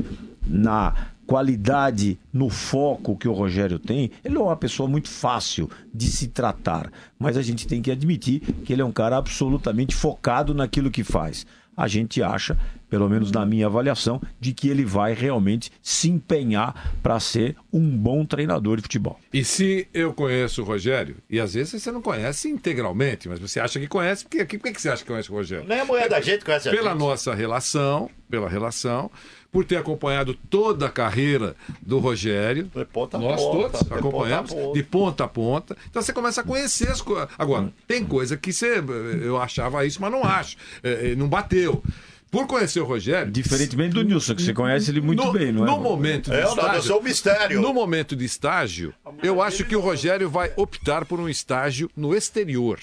na qualidade, no foco que o Rogério tem, ele é uma pessoa muito fácil de se tratar. Mas a gente tem que admitir que ele é um cara absolutamente focado naquilo que faz. A gente acha, pelo menos na minha avaliação, de que ele vai realmente se empenhar para ser um bom treinador de futebol. E se eu conheço o Rogério, e às vezes você não conhece integralmente, mas você acha que conhece, porque aqui, por que você acha que conhece o Rogério? Nem a mulher da gente conhece a Pela gente. nossa relação, pela relação, por ter acompanhado toda a carreira do Rogério, ponta a nós ponta, todos de acompanhamos, ponta a ponta. de ponta a ponta, então você começa a conhecer as coisas. Agora, tem coisa que você, eu achava isso, mas não acho, é, não bateu. Por conhecer o Rogério... Diferentemente do Nilson, que você conhece ele muito no, bem, não é? No momento de É, não, estágio... eu sou um mistério. No momento de estágio, eu acho que o Rogério vai optar por um estágio no exterior.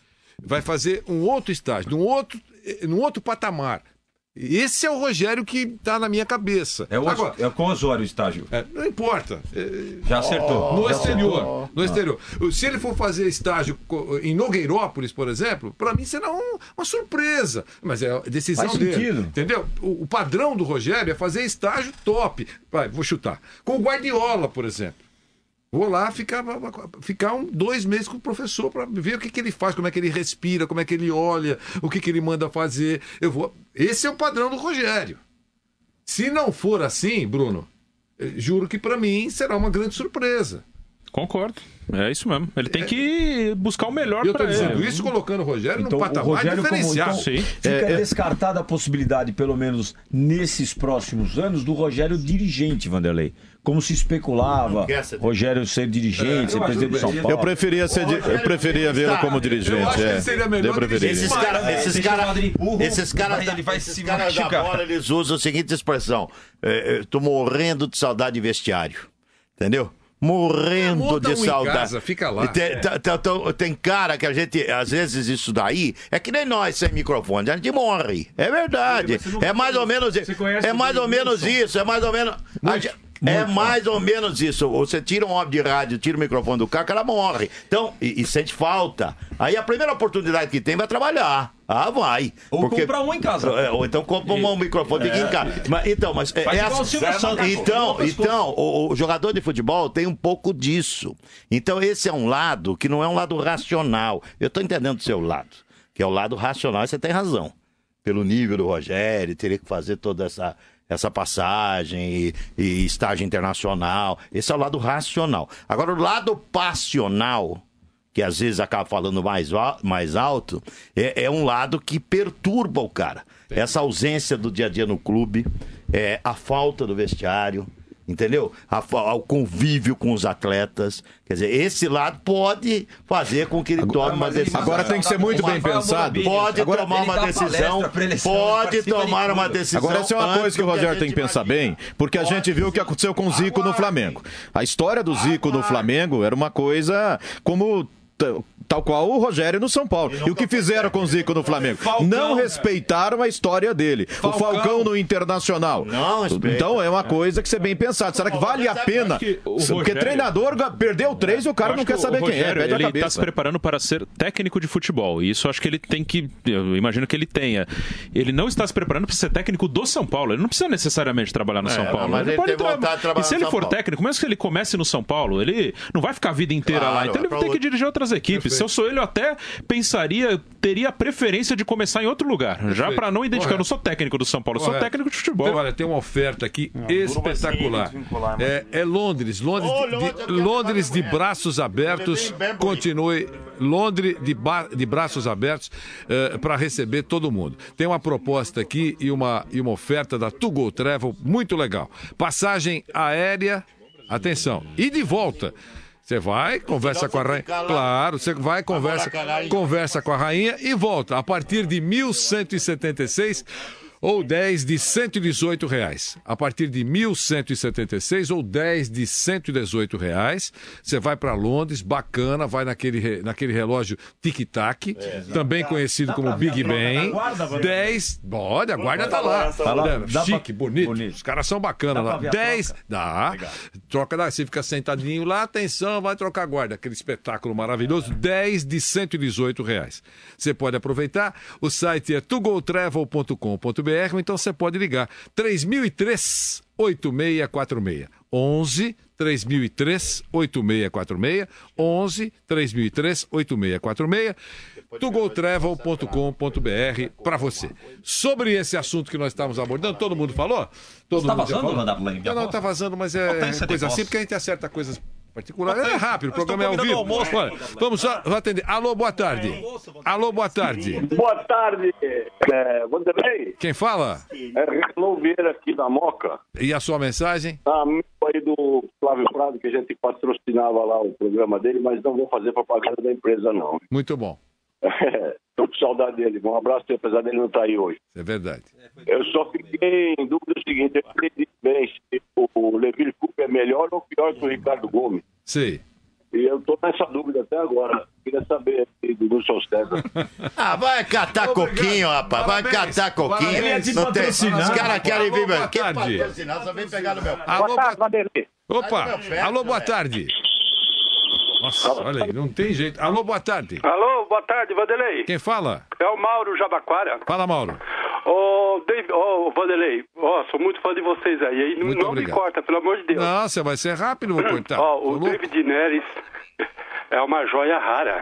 Vai fazer um outro estágio, num outro, num outro patamar. Esse é o Rogério que está na minha cabeça. É, o, Agora, é com o Osório o estágio. é, não importa. É, Já acertou. no Já exterior. acertou. No exterior. Se ele for fazer estágio co- em Nogueirópolis, por exemplo, para mim será um- uma surpresa. Mas é a decisão Faz dele. sentido. Entendeu? O, o padrão do Rogério é fazer estágio top. Vai, vou chutar. Com o Guardiola, por exemplo. Vou lá ficar, ficar um, dois meses com o professor para ver o que, que ele faz, como é que ele respira, como é que ele olha, o que, que ele manda fazer. Eu vou. Esse é o padrão do Rogério. Se não for assim, Bruno, eh, juro que para mim será uma grande surpresa. Concordo. É isso mesmo. Ele tem que buscar o melhor Eu tô para dizendo ele. isso colocando o Rogério Então, num o patamar Rogério como- diferenciado. então, Sim. Fica É, é- descartada a possibilidade, pelo menos nesses próximos anos, do Rogério dirigente, Vanderlei. Como se especulava, Rogério ser dirigente, ser presidente de São Paulo. Eu preferia, ser, di- eu preferia vê-lo como dirigente. é. Eu preferia. Esses caras, esses caras, esses caras, da- ele vai esses se caras da machucar. bola, eles usam a seguinte expressão: é, é, tô morrendo de saudade de vestiário, entendeu? Morrendo Monta de um em saudade. casa, fica lá. E Tem, tem- tem- tem cara que a gente, às vezes, isso daí é que nem nós sem microfone, a gente morre. É verdade. É mais ou menos isso. É mais ou menos isso. É mais ou menos. a gente- É mais ou menos isso. Você tira um homem de rádio, tira o microfone do carro, que ela morre. Então, e, e sente falta. Aí a primeira oportunidade que tem vai trabalhar. Ah, vai. Ou comprar um em casa. É, ou então compra um microfone e fica em casa. Mas, então, mas é, Faz é igual o Silvio essa- Santos, então, outras então o, o jogador de futebol tem um pouco disso. Então, esse é um lado que não é um lado racional. Eu tô entendendo o seu lado, que é o lado racional, e você tem razão. Pelo nível do Rogério, teria que fazer toda essa, essa passagem e, e estágio internacional. Esse é o lado racional. Agora, o lado passional, que às vezes acaba falando mais, al- mais alto, é, é um lado que perturba o cara. Essa ausência do dia a dia no clube, é, a falta do vestiário, entendeu? A fa- o convívio com os atletas. Quer dizer, esse lado pode fazer com que ele tome uma decisão. Agora tem que ser muito bem pensado. Pode Agora, tomar uma decisão. Pode tomar uma decisão. Agora, essa é uma coisa que o Rogério tem que pensar bem, porque a gente viu o que aconteceu com o Zico no Flamengo. A história do Zico no Flamengo era uma coisa como t- tal qual o Rogério no São Paulo. E o que fizeram com o Zico no Flamengo? Não respeitaram a história dele. O Falcão no Internacional. Não respeita. Então é uma coisa que ser bem pensado. Será que vale a pena? Porque Rogério- treinador perdeu três e o cara Eu não acho quer que saber o quem é. Rogério, Perde a ele está se cabeça. preparando para ser técnico de futebol. E isso eu acho que ele tem que. Eu imagino que ele tenha. Ele não está se preparando para ser técnico do São Paulo. Ele não precisa necessariamente trabalhar no É, São Paulo. mas ele pode tem vontade de trabalhar E se no ele São for Paulo. técnico, mesmo que ele comece no São Paulo, ele não vai ficar a vida inteira Claro, lá. Então ele vai vai ter pra que dirigir outras equipes. Se eu sou ele, eu até pensaria, teria preferência de começar em outro lugar. Já para não identificar. Eu não sou técnico do São Paulo, eu sou Correto. técnico de futebol. Então, olha, tem uma oferta aqui espetacular. É, é Londres, Londres, de, de- Londres de braços abertos. Continue Londres de, ba- de braços abertos para receber todo mundo. Tem uma proposta aqui e uma, e uma oferta da To Go Travel muito legal. Passagem aérea, atenção, e de volta. Você vai, conversa com a rainha. Claro, você vai, conversa, conversa com a rainha e volta. A partir de mil cento e setenta e seis ou dez de cento e dezoito reais. A partir de mil cento e setenta e seis ou dez de cento e dezoito reais, você vai para Londres, bacana, vai naquele, re- naquele relógio tic-tac, também conhecido como Big Ben. dez, olha, a guarda tá lá. Tá lá, Olha, dá chique, bonito. Os caras são bacanas Dá lá. pra ver a dez, dá. Troca, dá. Você fica sentadinho lá, atenção, vai trocar a guarda. Aquele espetáculo maravilhoso, dez de cento e dezoito reais. Você pode aproveitar, o site é to go travel ponto com ponto b r, ou então você pode ligar três mil e três, oito seis quatro seis. onze três mil e três, oito seis quatro seis. onze três mil e três, oito seis quatro seis. to go travel ponto com ponto b r para você. Sobre esse assunto que nós estávamos abordando, todo mundo falou? Todo Tá mundo já vazando, falou? Vandapo, lá em Não, não, tá vazando, mas é Potência de coisa assim, voz. porque a gente acerta coisas particulares. É rápido, o Nós programa é ao estamos vivo. combinando o Olha, vamos só vou atender. Alô, boa tarde. Alô, boa tarde. Boa tarde, é, Vanderlei. Quem fala? É Renan Vieira aqui da Moca. E a sua mensagem? Amigo aí do Flávio Prado, que a gente patrocinava lá o programa dele, mas não vou fazer propaganda da empresa, não. Muito bom. Tô com saudade dele. Um abraço, apesar dele não estar aí hoje. É verdade. Eu só fiquei em dúvida o seguinte: eu entendi bem se o Levir Coupe é melhor ou pior que o Ricardo Gomes. Sei. E eu tô nessa dúvida até agora. Queria saber aí do Wilson César. Ah, vai catar coquinho, rapaz. Vai catar coquinho. Parabéns. Não tem... Os caras querem vir. Boa Quer tarde. patrocinar, só vem pegar no meu. Alô, Boa tarde, boa... Vanderlei. Opa, alô, boa tarde. Nossa, olha aí, não tem jeito. Alô, boa tarde. Alô, boa tarde, Vanderlei. Quem fala? É o Mauro Jabaquara. Fala, Mauro. Ô, David, ô, Vanderlei, ó, sou muito fã de vocês aí. aí não Muito não me obrigado. corta, pelo amor de Deus. Não, você vai ser rápido, vou cortar. Ó, o Tô louco. David Neres é uma joia rara.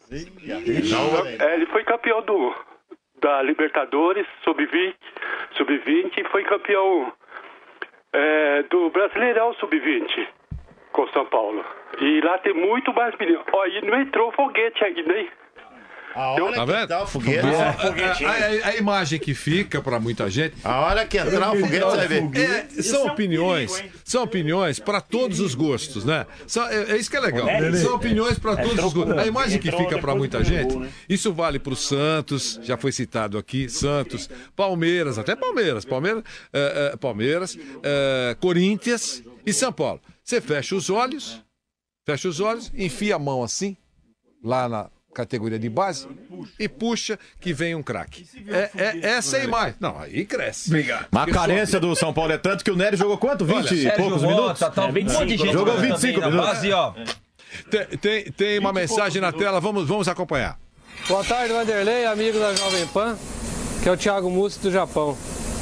É, ele foi campeão do, da Libertadores, sub vinte, sub vinte, e foi campeão é, do Brasileirão sub vinte com o São Paulo. E lá tem muito mais menino. Ó, e não entrou foguete ainda, hein? A hora Tá que vendo? entrar o foguete. A, a- a- a imagem que fica pra muita gente. A hora que entrar o foguete, você vai ver. É, são opiniões, são opiniões para todos os gostos, né? São- é, é isso que é legal. São opiniões para todos os gostos. A imagem que fica para muita gente, isso vale para o Santos, já foi citado aqui, Santos, Palmeiras, até Palmeiras, Palmeiras, é, é, Palmeiras, é, Corinthians e São Paulo. Você fecha os olhos, fecha os olhos, enfia a mão assim, lá na categoria de base, e puxa que vem um craque. É, é, essa é a imagem. Não, aí cresce. Obrigado. Mas a carência do São Paulo é tanto que o Nery jogou quanto? vinte e poucos Mota, minutos? tá, um monte de gente Jogou jogando vinte e cinco também na minutos. base, ó. Tem, tem, tem uma mensagem na tela, vamos, vamos acompanhar. Boa tarde, Vanderlei, amigo da Jovem Pan, que é o Thiago Mussi do Japão.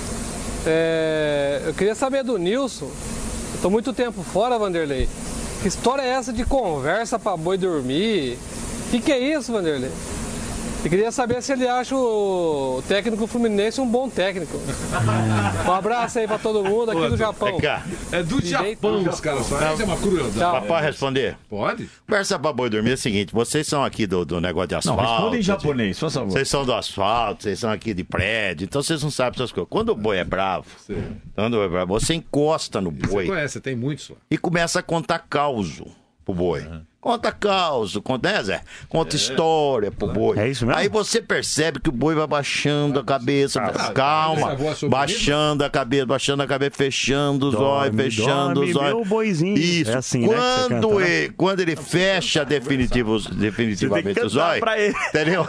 É, eu queria saber do Nilson. Eu tô muito tempo fora, Vanderlei. Que história é essa de conversa pra boi dormir? O que, que é isso, Vanderlei? Eu queria saber se ele acha o técnico fluminense um bom técnico. Um abraço aí pra todo mundo aqui do Japão. É do Japão, os caras falam. Isso é uma crueldade. Dá pra responder? Pode. Conversa pra boi dormir é o seguinte: vocês são aqui do, do negócio de Não, asfalto. responda em de- japonês, por favor. Vocês são do asfalto, vocês são aqui de prédio, então vocês não sabem essas coisas. Quando o boi é bravo, quando o boi é bravo, você encosta no boi Você conhece, tem muitos lá. e começa a contar causo pro boi. Conta causa, conta, né, Zé? Conta história pro boi. É isso mesmo? Aí você percebe que o boi vai baixando a cabeça, calma, essa voz sobre baixando a cabeça, baixando a cabeça, fechando os olhos, Dorme, fechando dorme, os olhos. meu boizinho. Isso. É assim, né, que você quando, canta, né? ele, quando ele fecha definitivos, definitivamente os cantar olhos, pra ele. entendeu?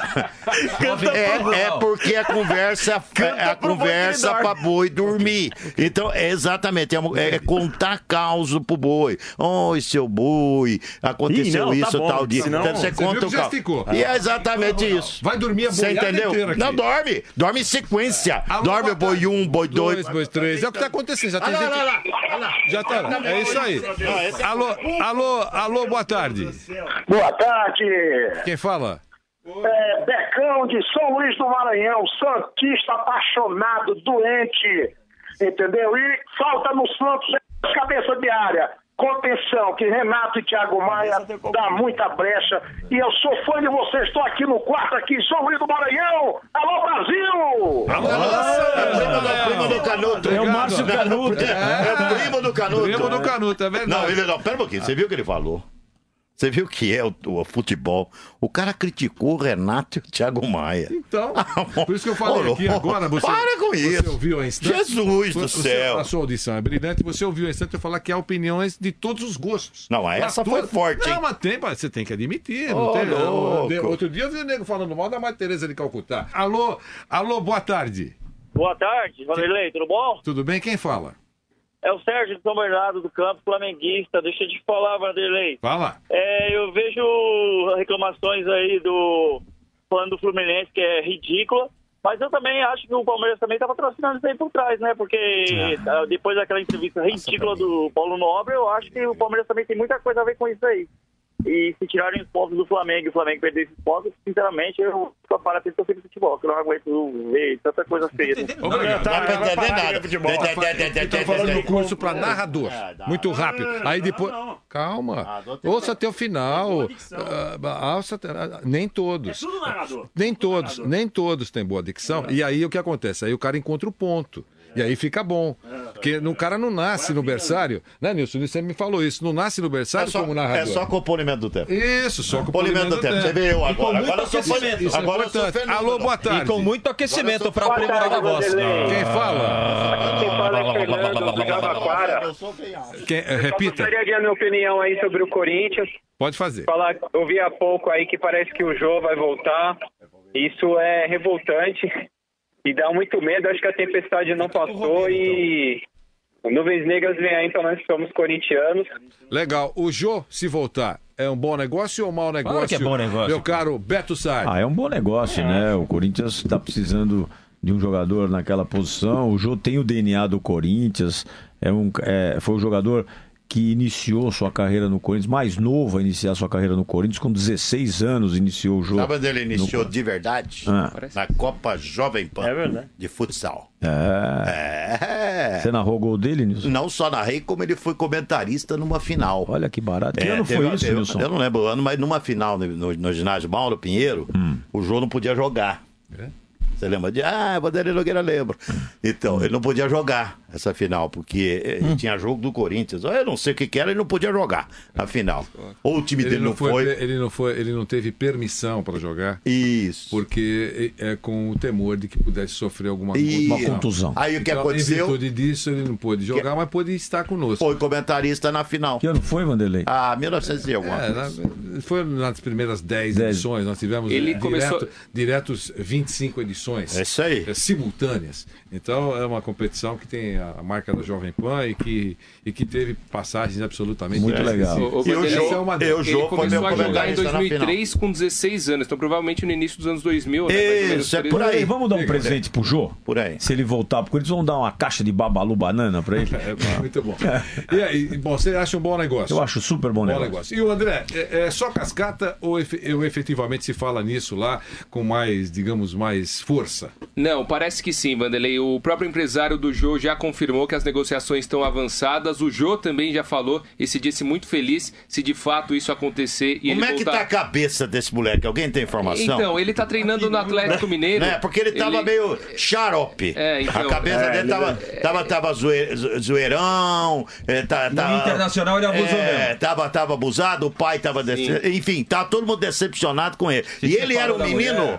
é, é porque a conversa é a pro boi que ele conversa dorme. pra boi dormir. Então, é exatamente, é, uma- é contar causa pro boi. Oi, seu boi, aconteceu Ih, não, tá isso bom, tal dia. senão- Então, você Você viu conta que o já caos. esticou. E é exatamente isso. Vai dormir a Você boiada entendeu? inteira aqui. Não, dorme. Dorme em sequência. dorme o boi um, boi dois. Dois, boi três. É o que tá acontecendo. Já tem Ah, lá, gente... lá, lá, lá, lá. Já tá lá. É isso aí. Alô, alô, alô, boa tarde. Boa tarde. Quem fala? É, Becão de São Luís do Maranhão, santista apaixonado, doente, entendeu? E falta no Santos cabeça de área. Contenção, que Renato e Thiago Maia dá muita brecha. E eu sou fã de vocês, estou aqui no quarto, aqui em São Luís do Maranhão. Alô, Brasil! É primo do Canuto. É o Márcio Canuto. É o primo do Canuto. Primo do Canuto, é verdade. Não, ele não. Pera um pouquinho. Você viu o que ele falou? Você viu o que é o, o futebol? O cara criticou o Renato e o Thiago Maia. Então, por isso que eu falei Ô, aqui agora. Você, para com você isso. ouviu a instante? Jesus do Você- céu. A sua audição é brilhante. Você ouviu a instante eu falar que há opiniões de todos os gostos. Não, essa Pra foi todos- forte, hein? Não, mas tem, você tem que admitir. Ô, não tem, louco. Outro dia eu vi o nego falando mal da Maria Tereza de Calcutá. Alô, alô, boa tarde. Boa tarde, Vanderlei, tudo bom? Tudo bem? Quem fala? É o Sérgio de São Bernardo do Campo, flamenguista. Deixa eu te falar, Vanderlei. Fala. É, eu vejo reclamações aí do falando do Fluminense que é ridícula, mas eu também acho que o Palmeiras também tá patrocinando isso aí por trás, né? Porque ah, depois daquela entrevista ridícula do Paulo Nobre, eu acho que o Palmeiras também tem muita coisa a ver com isso aí. E se tirarem os pontos do Flamengo e o Flamengo perder esses pontos, sinceramente, eu só paro de torcer de futebol, que eu não aguento ver tanta coisa feia. Obrigado. Não dá pra entender nada. Estou falando no curso para narrador. Muito rápido. Aí depois. Calma. Ouça até o final. Ah, ouça até- ah, Nem todos. Nem todos. Nem todos têm boa dicção. E aí o que acontece? Aí o cara encontra o ponto. E aí fica bom. Porque o cara não nasce no berçário. Né, Nilson? Você me falou isso. Não nasce no berçário É só, como narrador. é só com o polimento do tempo. Isso, só com o polimento do tempo. Você vê eu agora. muito Agora eu sou aquecimento. Isso é Agora eu importante. sou fenômeno. Alô, boa tarde. E com muito aquecimento para Boa aprimorar tarde, a voz. Vanderlei. Quem fala? Quem fala é Fernando do Jabaquara. Quem, eh, repita. Gostaria de dar minha opinião aí sobre o Corinthians. Pode fazer. Falar, eu vi há pouco aí que parece que o Jô vai voltar. Isso é revoltante e dá muito medo. Acho que a tempestade não passou e nuvens negras vem aí, então nós somos corintianos. Legal. O Jô, se voltar, é um bom negócio ou um mau negócio? Claro que é bom negócio. Meu caro Beto Sá. Ah, é um bom negócio, né? O Corinthians está precisando de um jogador naquela posição. O Jô tem o D N A do Corinthians. É um, é, foi um jogador que iniciou sua carreira no Corinthians, mais novo a iniciar sua carreira no Corinthians, com dezesseis anos iniciou o jogo. Sabe onde ele iniciou no... de verdade? Ah. Na Copa Jovem Pan É verdade. de futsal. É. É. É. Você narrou o gol dele, Nilson? Não só narrei, como ele foi comentarista numa final. Olha que barato. Que É, ano foi teve- isso, eu, Nilson? eu não lembro o ano, mas numa final no, no, no ginásio Mauro Pinheiro, Hum. o Jô não podia jogar. Você lembra de... Ah, Vanderlei Nogueira lembra. Então, ele não podia jogar essa final, porque eh, tinha jogo do Corinthians. Eu não sei o que que era, ele não podia jogar na final. Ou o time Ele dele não foi... Ele não foi, ele não teve permissão para jogar. Isso. Porque é é com o temor de que pudesse sofrer alguma E- contusão. Uma contusão. Aí o que Então, aconteceu? Em virtude disso, ele não pôde jogar, Que- mas pôde estar conosco. Foi comentarista na final. Que ano foi, Vanderlei? Ah, mil e novecentos e alguma É, coisa. na- foi nas primeiras dez edições, nós tivemos Ele direto, começou- diretos vinte e cinco edições. É isso aí. É, simultâneas. Então é uma competição que tem a marca da Jovem Pan e que, e que teve passagens absolutamente Muito legal. O, o E o Vanderlei, Jô- é uma delas. eu, Jô, ele foi começou meu a jogar em comentarista dois na mil e três com dezesseis anos, então provavelmente no início dos anos dois mil, né? Mais ou menos Isso, é por por aí. Vamos dar um presente pro Jô? Por aí. Se ele voltar pro Corinthians, vamos dar uma caixa de Babalu Banana pra ele? É, muito bom. E aí, bom, você acha um bom negócio? Eu acho super bom, Bom negócio. negócio. E o André, é, é só cascata ou, efe- ou efetivamente se fala nisso lá com mais, digamos, mais força? Não, parece que sim, Vanderlei. O próprio empresário do Jô já confirmou que as negociações estão avançadas. O Jô também já falou e se disse muito feliz se de fato isso acontecer e Como ele é que voltar... tá a cabeça desse moleque? Alguém tem informação? Então, ele tá treinando no Atlético Mineiro. É, porque ele tava Ele- meio xarope. É, então, a cabeça é, dele ele- tava, tava, tava zoe- zo- zoeirão. É, tá, No tá- Internacional ele abusou é, mesmo. Tava, tava abusado, o pai tava... Dece... Enfim, tá todo mundo decepcionado com ele. E ele era um da menino... mulher.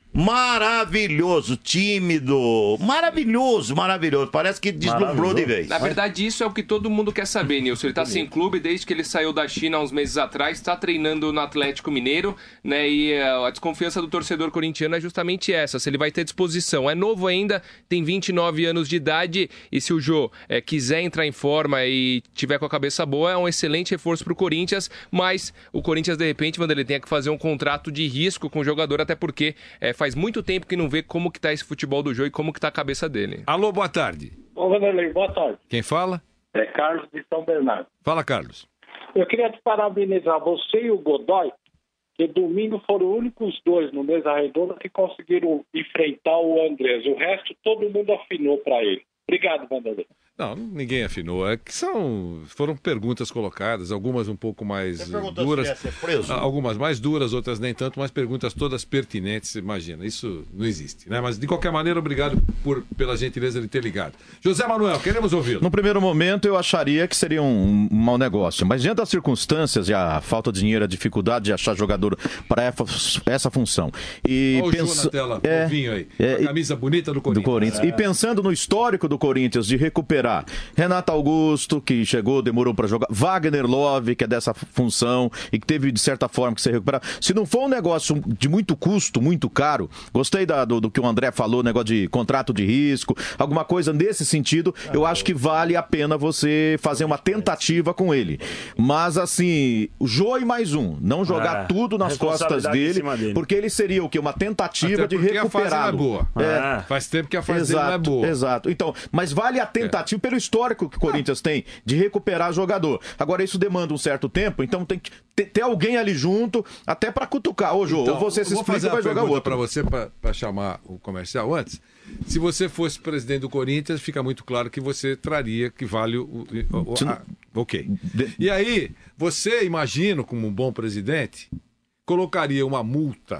Maravilhoso, tímido, maravilhoso, maravilhoso. Parece que deslumbrou de vez. Na verdade, isso é o que todo mundo quer saber, Nilson. Ele tá sem clube desde que ele saiu da China há uns meses atrás, está treinando no Atlético Mineiro, né? E eh, a desconfiança do torcedor corintiano é justamente essa, se ele vai ter disposição. É novo ainda, tem vinte e nove anos de idade, e se o Jô eh, quiser entrar em forma e tiver com a cabeça boa, é um excelente reforço pro Corinthians, mas o Corinthians, de repente, Vanderlei, tem que fazer um contrato de risco com o jogador, até porque eh, faz muito tempo que não vê como que tá esse futebol do Jô e como que tá a cabeça dele. Alô, boa tarde. Ô, Vanderlei, boa tarde. Quem fala? É Carlos de São Bernardo. Fala, Carlos. Eu queria te parabenizar, você e o Godoy, que domingo foram os únicos dois no Mesa Redonda que conseguiram enfrentar o Andrés. O resto, todo mundo afinou para ele. Obrigado, Vanderlei. Não, ninguém afinou. É que são, foram perguntas colocadas, algumas um pouco mais Você eh, perguntou duras. se ia ser preso? Algumas mais duras, outras nem tanto, mas perguntas todas pertinentes, imagina. Isso não existe, né? Mas de qualquer maneira, obrigado por, pela gentileza de ter ligado. José Manuel, queremos ouvi-lo. No primeiro momento, eu acharia que seria um, um mau negócio. Mas diante das circunstâncias e a falta de dinheiro, a dificuldade de achar jogador para essa, essa função. E Olha o pensa- Jô na tela, é, novinho aí. é, a camisa bonita do do Corinthians. Corinthians. E pensando no histórico do Corinthians de recuperar Renato Augusto, que chegou, demorou para jogar, Wagner Love, que é dessa função e que teve de certa forma que ser recuperado. Se não for um negócio de muito custo, muito caro, gostei da- do, do que o André falou, negócio de contrato de risco, alguma coisa nesse sentido, eu acho que vale a pena você fazer uma tentativa com ele. Mas assim, o Jô e mais um, não jogar É, tudo nas costas responsabilidade em dele, cima dele. porque ele seria o quê? Uma tentativa Até de porque a fase não é recuperá-lo. boa. É. Faz tempo que a fase dele não é Exato, boa. exato. Então, mas vale a tentativa pelo histórico que o Corinthians tem de recuperar jogador. Agora, isso demanda um certo tempo, então tem que ter, ter alguém ali junto, até para cutucar. Ô, Jô, Então, ou você se eu vou fazer explica ou vai uma jogar pergunta outro. para você, para chamar o comercial antes. Se você fosse presidente do Corinthians, fica muito claro que você traria que vale o... o- o- a- ok. E aí, você, imagino, como um bom presidente, colocaria uma multa...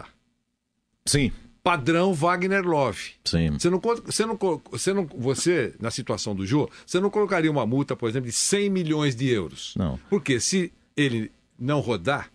Sim. Padrão Wagner Love. Sim. Você não, você não, você não, você, na situação do Jô, você não colocaria uma multa, por exemplo, de cem milhões de euros. Não. Porque se ele não rodar,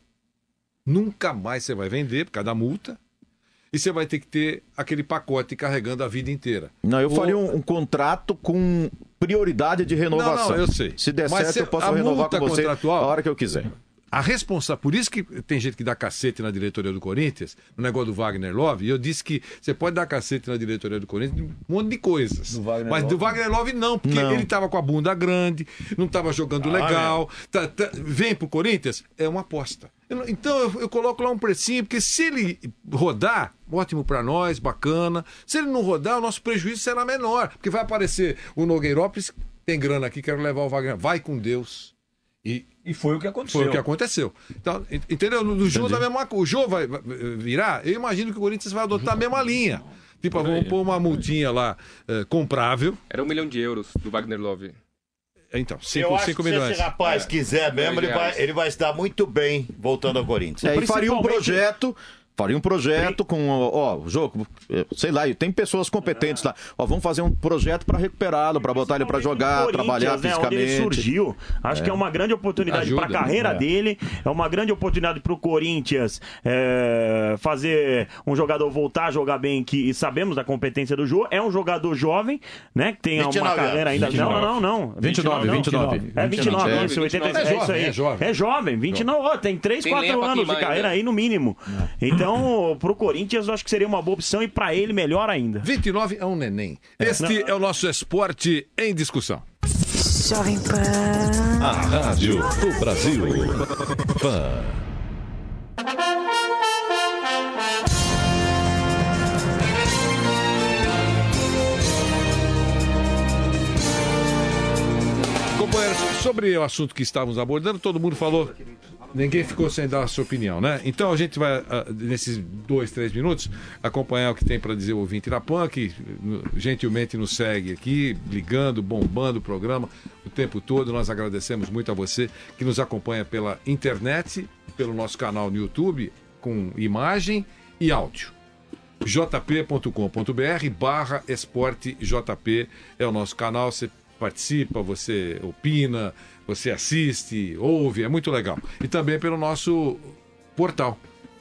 nunca mais você vai vender por causa da multa e você vai ter que ter aquele pacote carregando a vida inteira. Não, eu Ou- faria um, um contrato com prioridade de renovação. Não, não, eu sei. Se der Mas certo, se eu posso a renovar multa com você contratual- a hora que eu quiser. A responsa... Por isso que tem gente que dá cacete na diretoria do Corinthians, no negócio do Wagner Love, e eu disse que você pode dar cacete na diretoria do Corinthians de um monte de coisas. Mas do Wagner Love não, porque Não. ele estava com a bunda grande, não estava jogando Ah, legal. Tá- tá- vem pro Corinthians, é uma aposta. Eu não- então eu, eu coloco lá um precinho, porque se ele rodar, ótimo para nós, bacana. Se ele não rodar, o nosso prejuízo será menor, porque vai aparecer o Nogueirópolis, tem grana aqui, quero levar o Wagner. Vai com Deus. E, e foi o que aconteceu. Foi o que aconteceu. Então, entendeu? No, no Jô da mesma coisa. O Jô vai vai virar, eu imagino que o Corinthians vai adotar a mesma linha. Tipo, vamos pôr uma multinha lá uh, comprável. Era um milhão de euros do Wagner Love. Então, Eu acho que se milhões. esse rapaz É. quiser mesmo, ele vai, ele vai estar muito bem voltando ao Corinthians. É, e faria um projeto, faria um projeto com, ó, o jogo, sei lá, e tem pessoas competentes lá. Ó, vamos fazer um projeto para recuperá-lo, para botar ele para jogar, trabalhar Corinthians, né, onde ele fisicamente. surgiu. Acho É. que é uma grande oportunidade Ajuda, para a carreira né? dele, é uma grande oportunidade para o Corinthians é, fazer um jogador voltar a jogar bem, que sabemos da competência do Jô. É um jogador jovem, né, que tem vinte e uma nove carreira ainda. vinte e nove. Não, não, não. vinte e nove, não. vinte e nove. É vinte e nove, É, isso, oitenta e sete, é é isso aí. jovem, é jovem. É jovem, vinte e nove, ó, tem três, Tem quatro lenha pra anos de queimar carreira ainda. aí no mínimo. Então, pro Corinthians, eu acho que seria uma boa opção e para ele melhor ainda. vinte e nove é um neném. Este é o nosso esporte em discussão. Jovem Pan. A Rádio do Brasil. Pan. Companheiros, sobre o assunto que estávamos abordando, todo mundo falou, ninguém ficou sem dar a sua opinião, né? Então a gente vai, ah, nesses dois, três minutos, acompanhar o que tem para dizer o ouvinte da Pan, que no- gentilmente nos segue aqui, ligando, bombando o programa o tempo todo. Nós agradecemos muito a você que nos acompanha pela internet, pelo nosso canal no YouTube, com imagem e áudio. jp.com.br barra esporte jp é o nosso canal. Você participa, você opina, você assiste, ouve, é muito legal. E também pelo nosso portal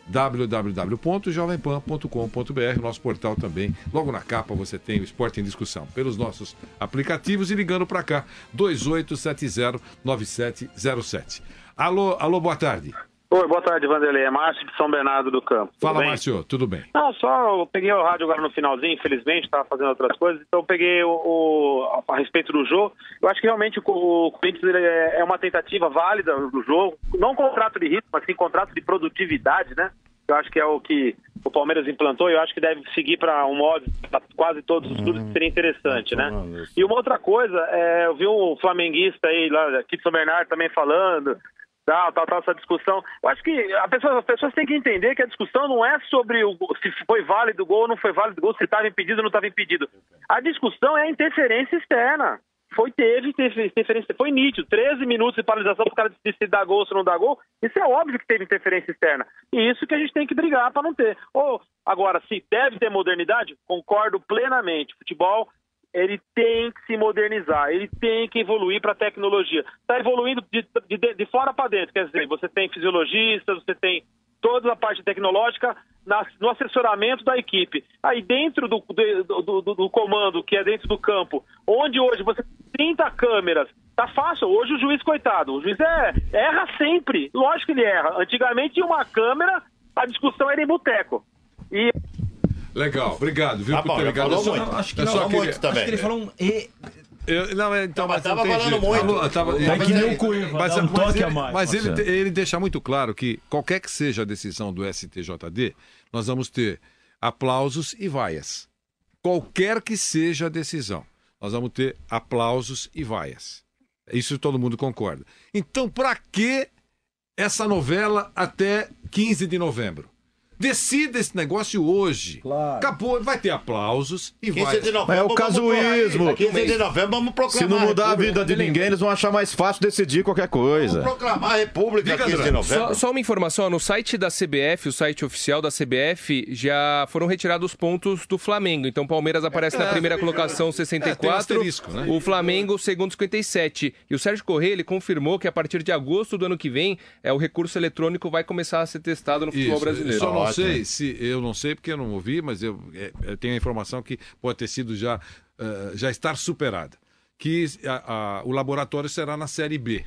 w w w ponto jovem pan ponto com ponto b r, nosso portal também. Logo na capa você tem o Esporte em Discussão, pelos nossos aplicativos e ligando para cá, dois oito sete zero nove sete zero sete. Alô, alô, boa tarde. Oi, boa tarde, Vanderlei. É Márcio de São Bernardo do Campo. Tudo Fala, bem? Márcio, tudo bem? Não, só eu peguei o rádio agora no finalzinho, infelizmente, estava fazendo outras coisas, então eu peguei o, o- a respeito do jogo. Eu acho que realmente o, o Corinthians ele é, é uma tentativa válida do jogo, não contrato de ritmo, mas sim contrato de produtividade, né? Eu acho que é o que o Palmeiras implantou e eu acho que deve seguir para um modo para quase todos os clubes, que seria interessante, né? E uma outra coisa, é, eu vi um flamenguista aí, lá aqui de São Bernardo também falando, tal, tal, tal, essa discussão. Eu acho que a pessoa, as pessoas têm que entender que a discussão não é sobre o, se foi válido o gol ou não foi válido o gol, se estava impedido ou não estava impedido. A discussão é a interferência externa. Foi, teve, teve interferência, foi nítido. treze minutos de paralisação para o cara decidir se dá gol ou se não dá gol. Isso é óbvio que teve interferência externa. E isso que a gente tem que brigar para não ter. Ou, agora, se deve ter modernidade, concordo plenamente. Futebol, ele tem que se modernizar, ele tem que evoluir para a tecnologia. Está evoluindo de, de, de fora para dentro, quer dizer, você tem fisiologistas, você tem toda a parte tecnológica na, no assessoramento da equipe. Aí dentro do, do, do, do, do comando, que é dentro do campo, onde hoje você tem trinta câmeras, tá fácil. Hoje o juiz, coitado, o juiz é, erra sempre. Lógico que ele erra. Antigamente tinha uma câmera, a discussão era em boteco. E... Legal, obrigado, viu, Tá por bom, ter já ligado. falou Eu só- muito. Acho que eu não, só falou queria- muito também. acho que ele falou um e. Eu, não, é, então, mas tava não tem falando jeito. muito. Alô, tava- É que nem mas- o Cuiva, mas, dá um mas toque ele, a mais. mas ele, Nossa. ele deixa muito claro que qualquer que seja a decisão do S T J D, nós vamos ter aplausos e vaias. Qualquer que seja a decisão, nós vamos ter aplausos e vaias. Isso todo mundo concorda. Então, para que essa novela até quinze de novembro? Decida esse negócio hoje. Acabou, vai ter aplausos e vai. quinze de novembro, É o vamos casuísmo. quinze de novembro vamos proclamar. Se não mudar a República. vida de ninguém, eles vão achar mais fácil decidir qualquer coisa. Proclamar a República quinze de novembro. Só, só uma informação, no site da C B F, o site oficial da C B F, já foram retirados pontos do Flamengo. Então o Palmeiras aparece na É, primeira colocação sessenta e é, tem um quatro, asterisco, né? o Flamengo segundo cinquenta e sete. E o Sérgio Corrêa, ele confirmou que a partir de agosto do ano que vem, é, o recurso eletrônico vai começar a ser testado no futebol Isso, brasileiro. Só não sei se eu não sei porque eu não ouvi, mas eu, é, eu tenho a informação que pode ter sido já eh, já estar superada, que a- a- o laboratório será na Série B.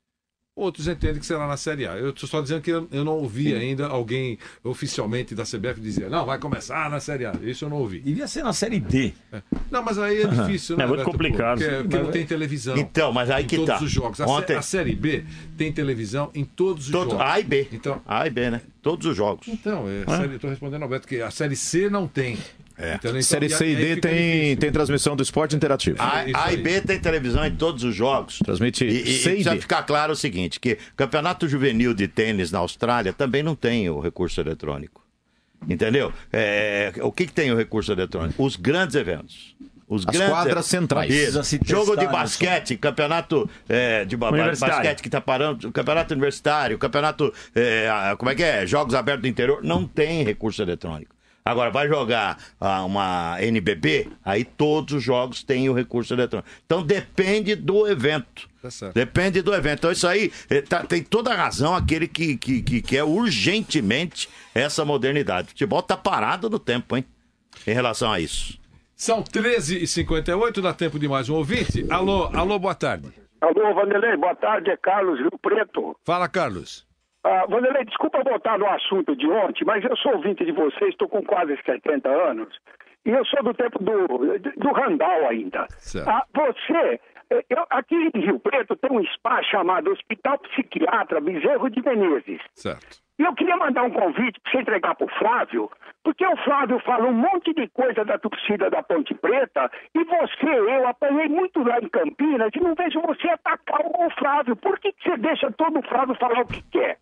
Outros entendem que será na Série A. Eu estou só dizendo que eu, eu não ouvi ainda alguém oficialmente da C B F dizer, não, vai começar na Série A. Isso eu não ouvi. Devia ser na Série D. É. Não, mas aí é difícil, né? É muito Beto? complicado. Porque, porque Mas- não tem televisão. Então, mas aí em que todos tá. os jogos. A, Ontem- sé- a Série B tem televisão em todos os Todo- jogos. A e B. Então, A e B, né? Todos os jogos. Então, é, a série- eu tô respondendo ao Beto que a Série C não tem. É. Entendeu? Então, Série e C aí e D fica tem, tem transmissão do esporte interativo. A, A e B tem televisão em todos os jogos. Transmite E, e, e C e precisa D. ficar claro o seguinte, que campeonato juvenil de tênis na Austrália também não tem o recurso eletrônico. Entendeu? É, o que, que tem o recurso eletrônico? Os grandes eventos. Os As grandes quadras centrais. Isso. Se Jogo testar, de basquete, campeonato é, de ba- basquete que tá parando, campeonato universitário, campeonato, é, como é que é? Jogos abertos do interior, não tem recurso eletrônico. Agora, vai jogar ah, uma N B B, aí todos os jogos têm o recurso eletrônico. Então, depende do evento. Tá certo. Depende do evento. Então, isso aí eh, tá- tem toda a razão aquele que, que, que quer urgentemente essa modernidade. O futebol tá parado no tempo, hein? Em relação a isso. São treze e cinquenta e oito, dá tempo de mais um ouvinte. Alô, alô, boa tarde. Alô, Vanderlei, boa tarde, é Carlos Rio Preto. Fala, Carlos. Ah, Vanderlei, desculpa voltar no assunto de ontem, mas eu sou ouvinte de vocês, estou com quase setenta anos, e eu sou do tempo do, do Randall ainda. Certo. Ah, você, eu, aqui em Rio Preto tem um espaço chamado Hospital Psiquiatra Bezerro de Menezes. Certo. E eu queria mandar um convite para você entregar para o Flávio, porque o Flávio fala um monte de coisa da torcida da Ponte Preta, e você, eu apanhei muito lá em Campinas e não vejo você atacar o Flávio. Por que, que você deixa todo o Flávio falar o que quer?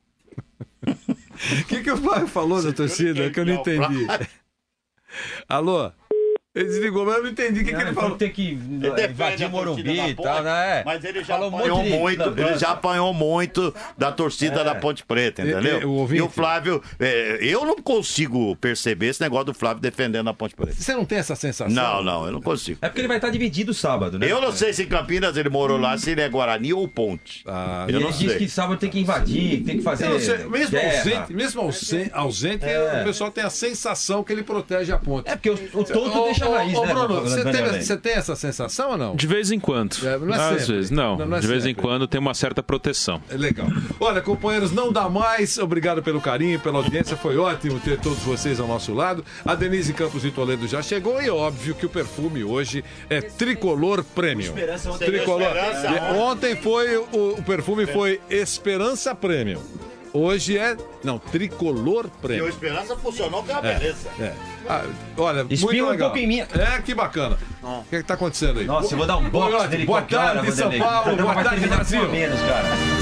O que, que o Flávio falou da torcida que eu não entendi? Alô? Ele desligou, mas eu não entendi o que, que ele falou. Tem que invadir o Morumbi e tal, né? Mas ele já Falou um apanhou monte de- muito, Não, ele já apanhou muito da torcida da Ponte Preta, entendeu? E- e o ouvinte? E o Flávio, é, eu não consigo perceber esse negócio do Flávio defendendo a Ponte Preta. Você não tem essa sensação? Não, não, eu não consigo. É porque ele vai estar dividido sábado, né? Eu não sei se em Campinas ele morou lá, se ele é Guarani ou Ponte. Ah, eu ele não diz sei. que sábado tem que invadir, tem que fazer. Eu não sei, mesmo guerra. ausente, mesmo ausente, ausente É. o pessoal tem a sensação que ele protege a ponte. É porque o, o tonto Ô, deixa a ô, raiz, ô, né? Bruno, você Vanderlei? teve- você tem essa sensação ou não? De vez em quando. É, não é Às sempre. vezes, não. Não, não é de vez em sempre. quando tem uma certa proteção. É legal. Olha, companheiros, não dá mais. Obrigado pelo carinho, pela audiência. Foi ótimo ter todos vocês ao nosso lado. A Denise Campos de Toledo já chegou e óbvio que o perfume hoje é Tricolor Premium. Esperança ontem. Tricolor. Esperança E Ontem foi o, o perfume foi Esperança Premium. Hoje é, não, Tricolor E o Premium. Esperança funcionou com a É, beleza. é. Ah, olha, Espirra muito um legal. pouco em mim. É, que bacana. O que, que tá acontecendo aí? Nossa, eu vou dar um box Boa nele Boa qualquer hora, tarde, São Vanderlei. O Paulo. programa Boa vai tarde, terminar com Brasil. a menos, cara.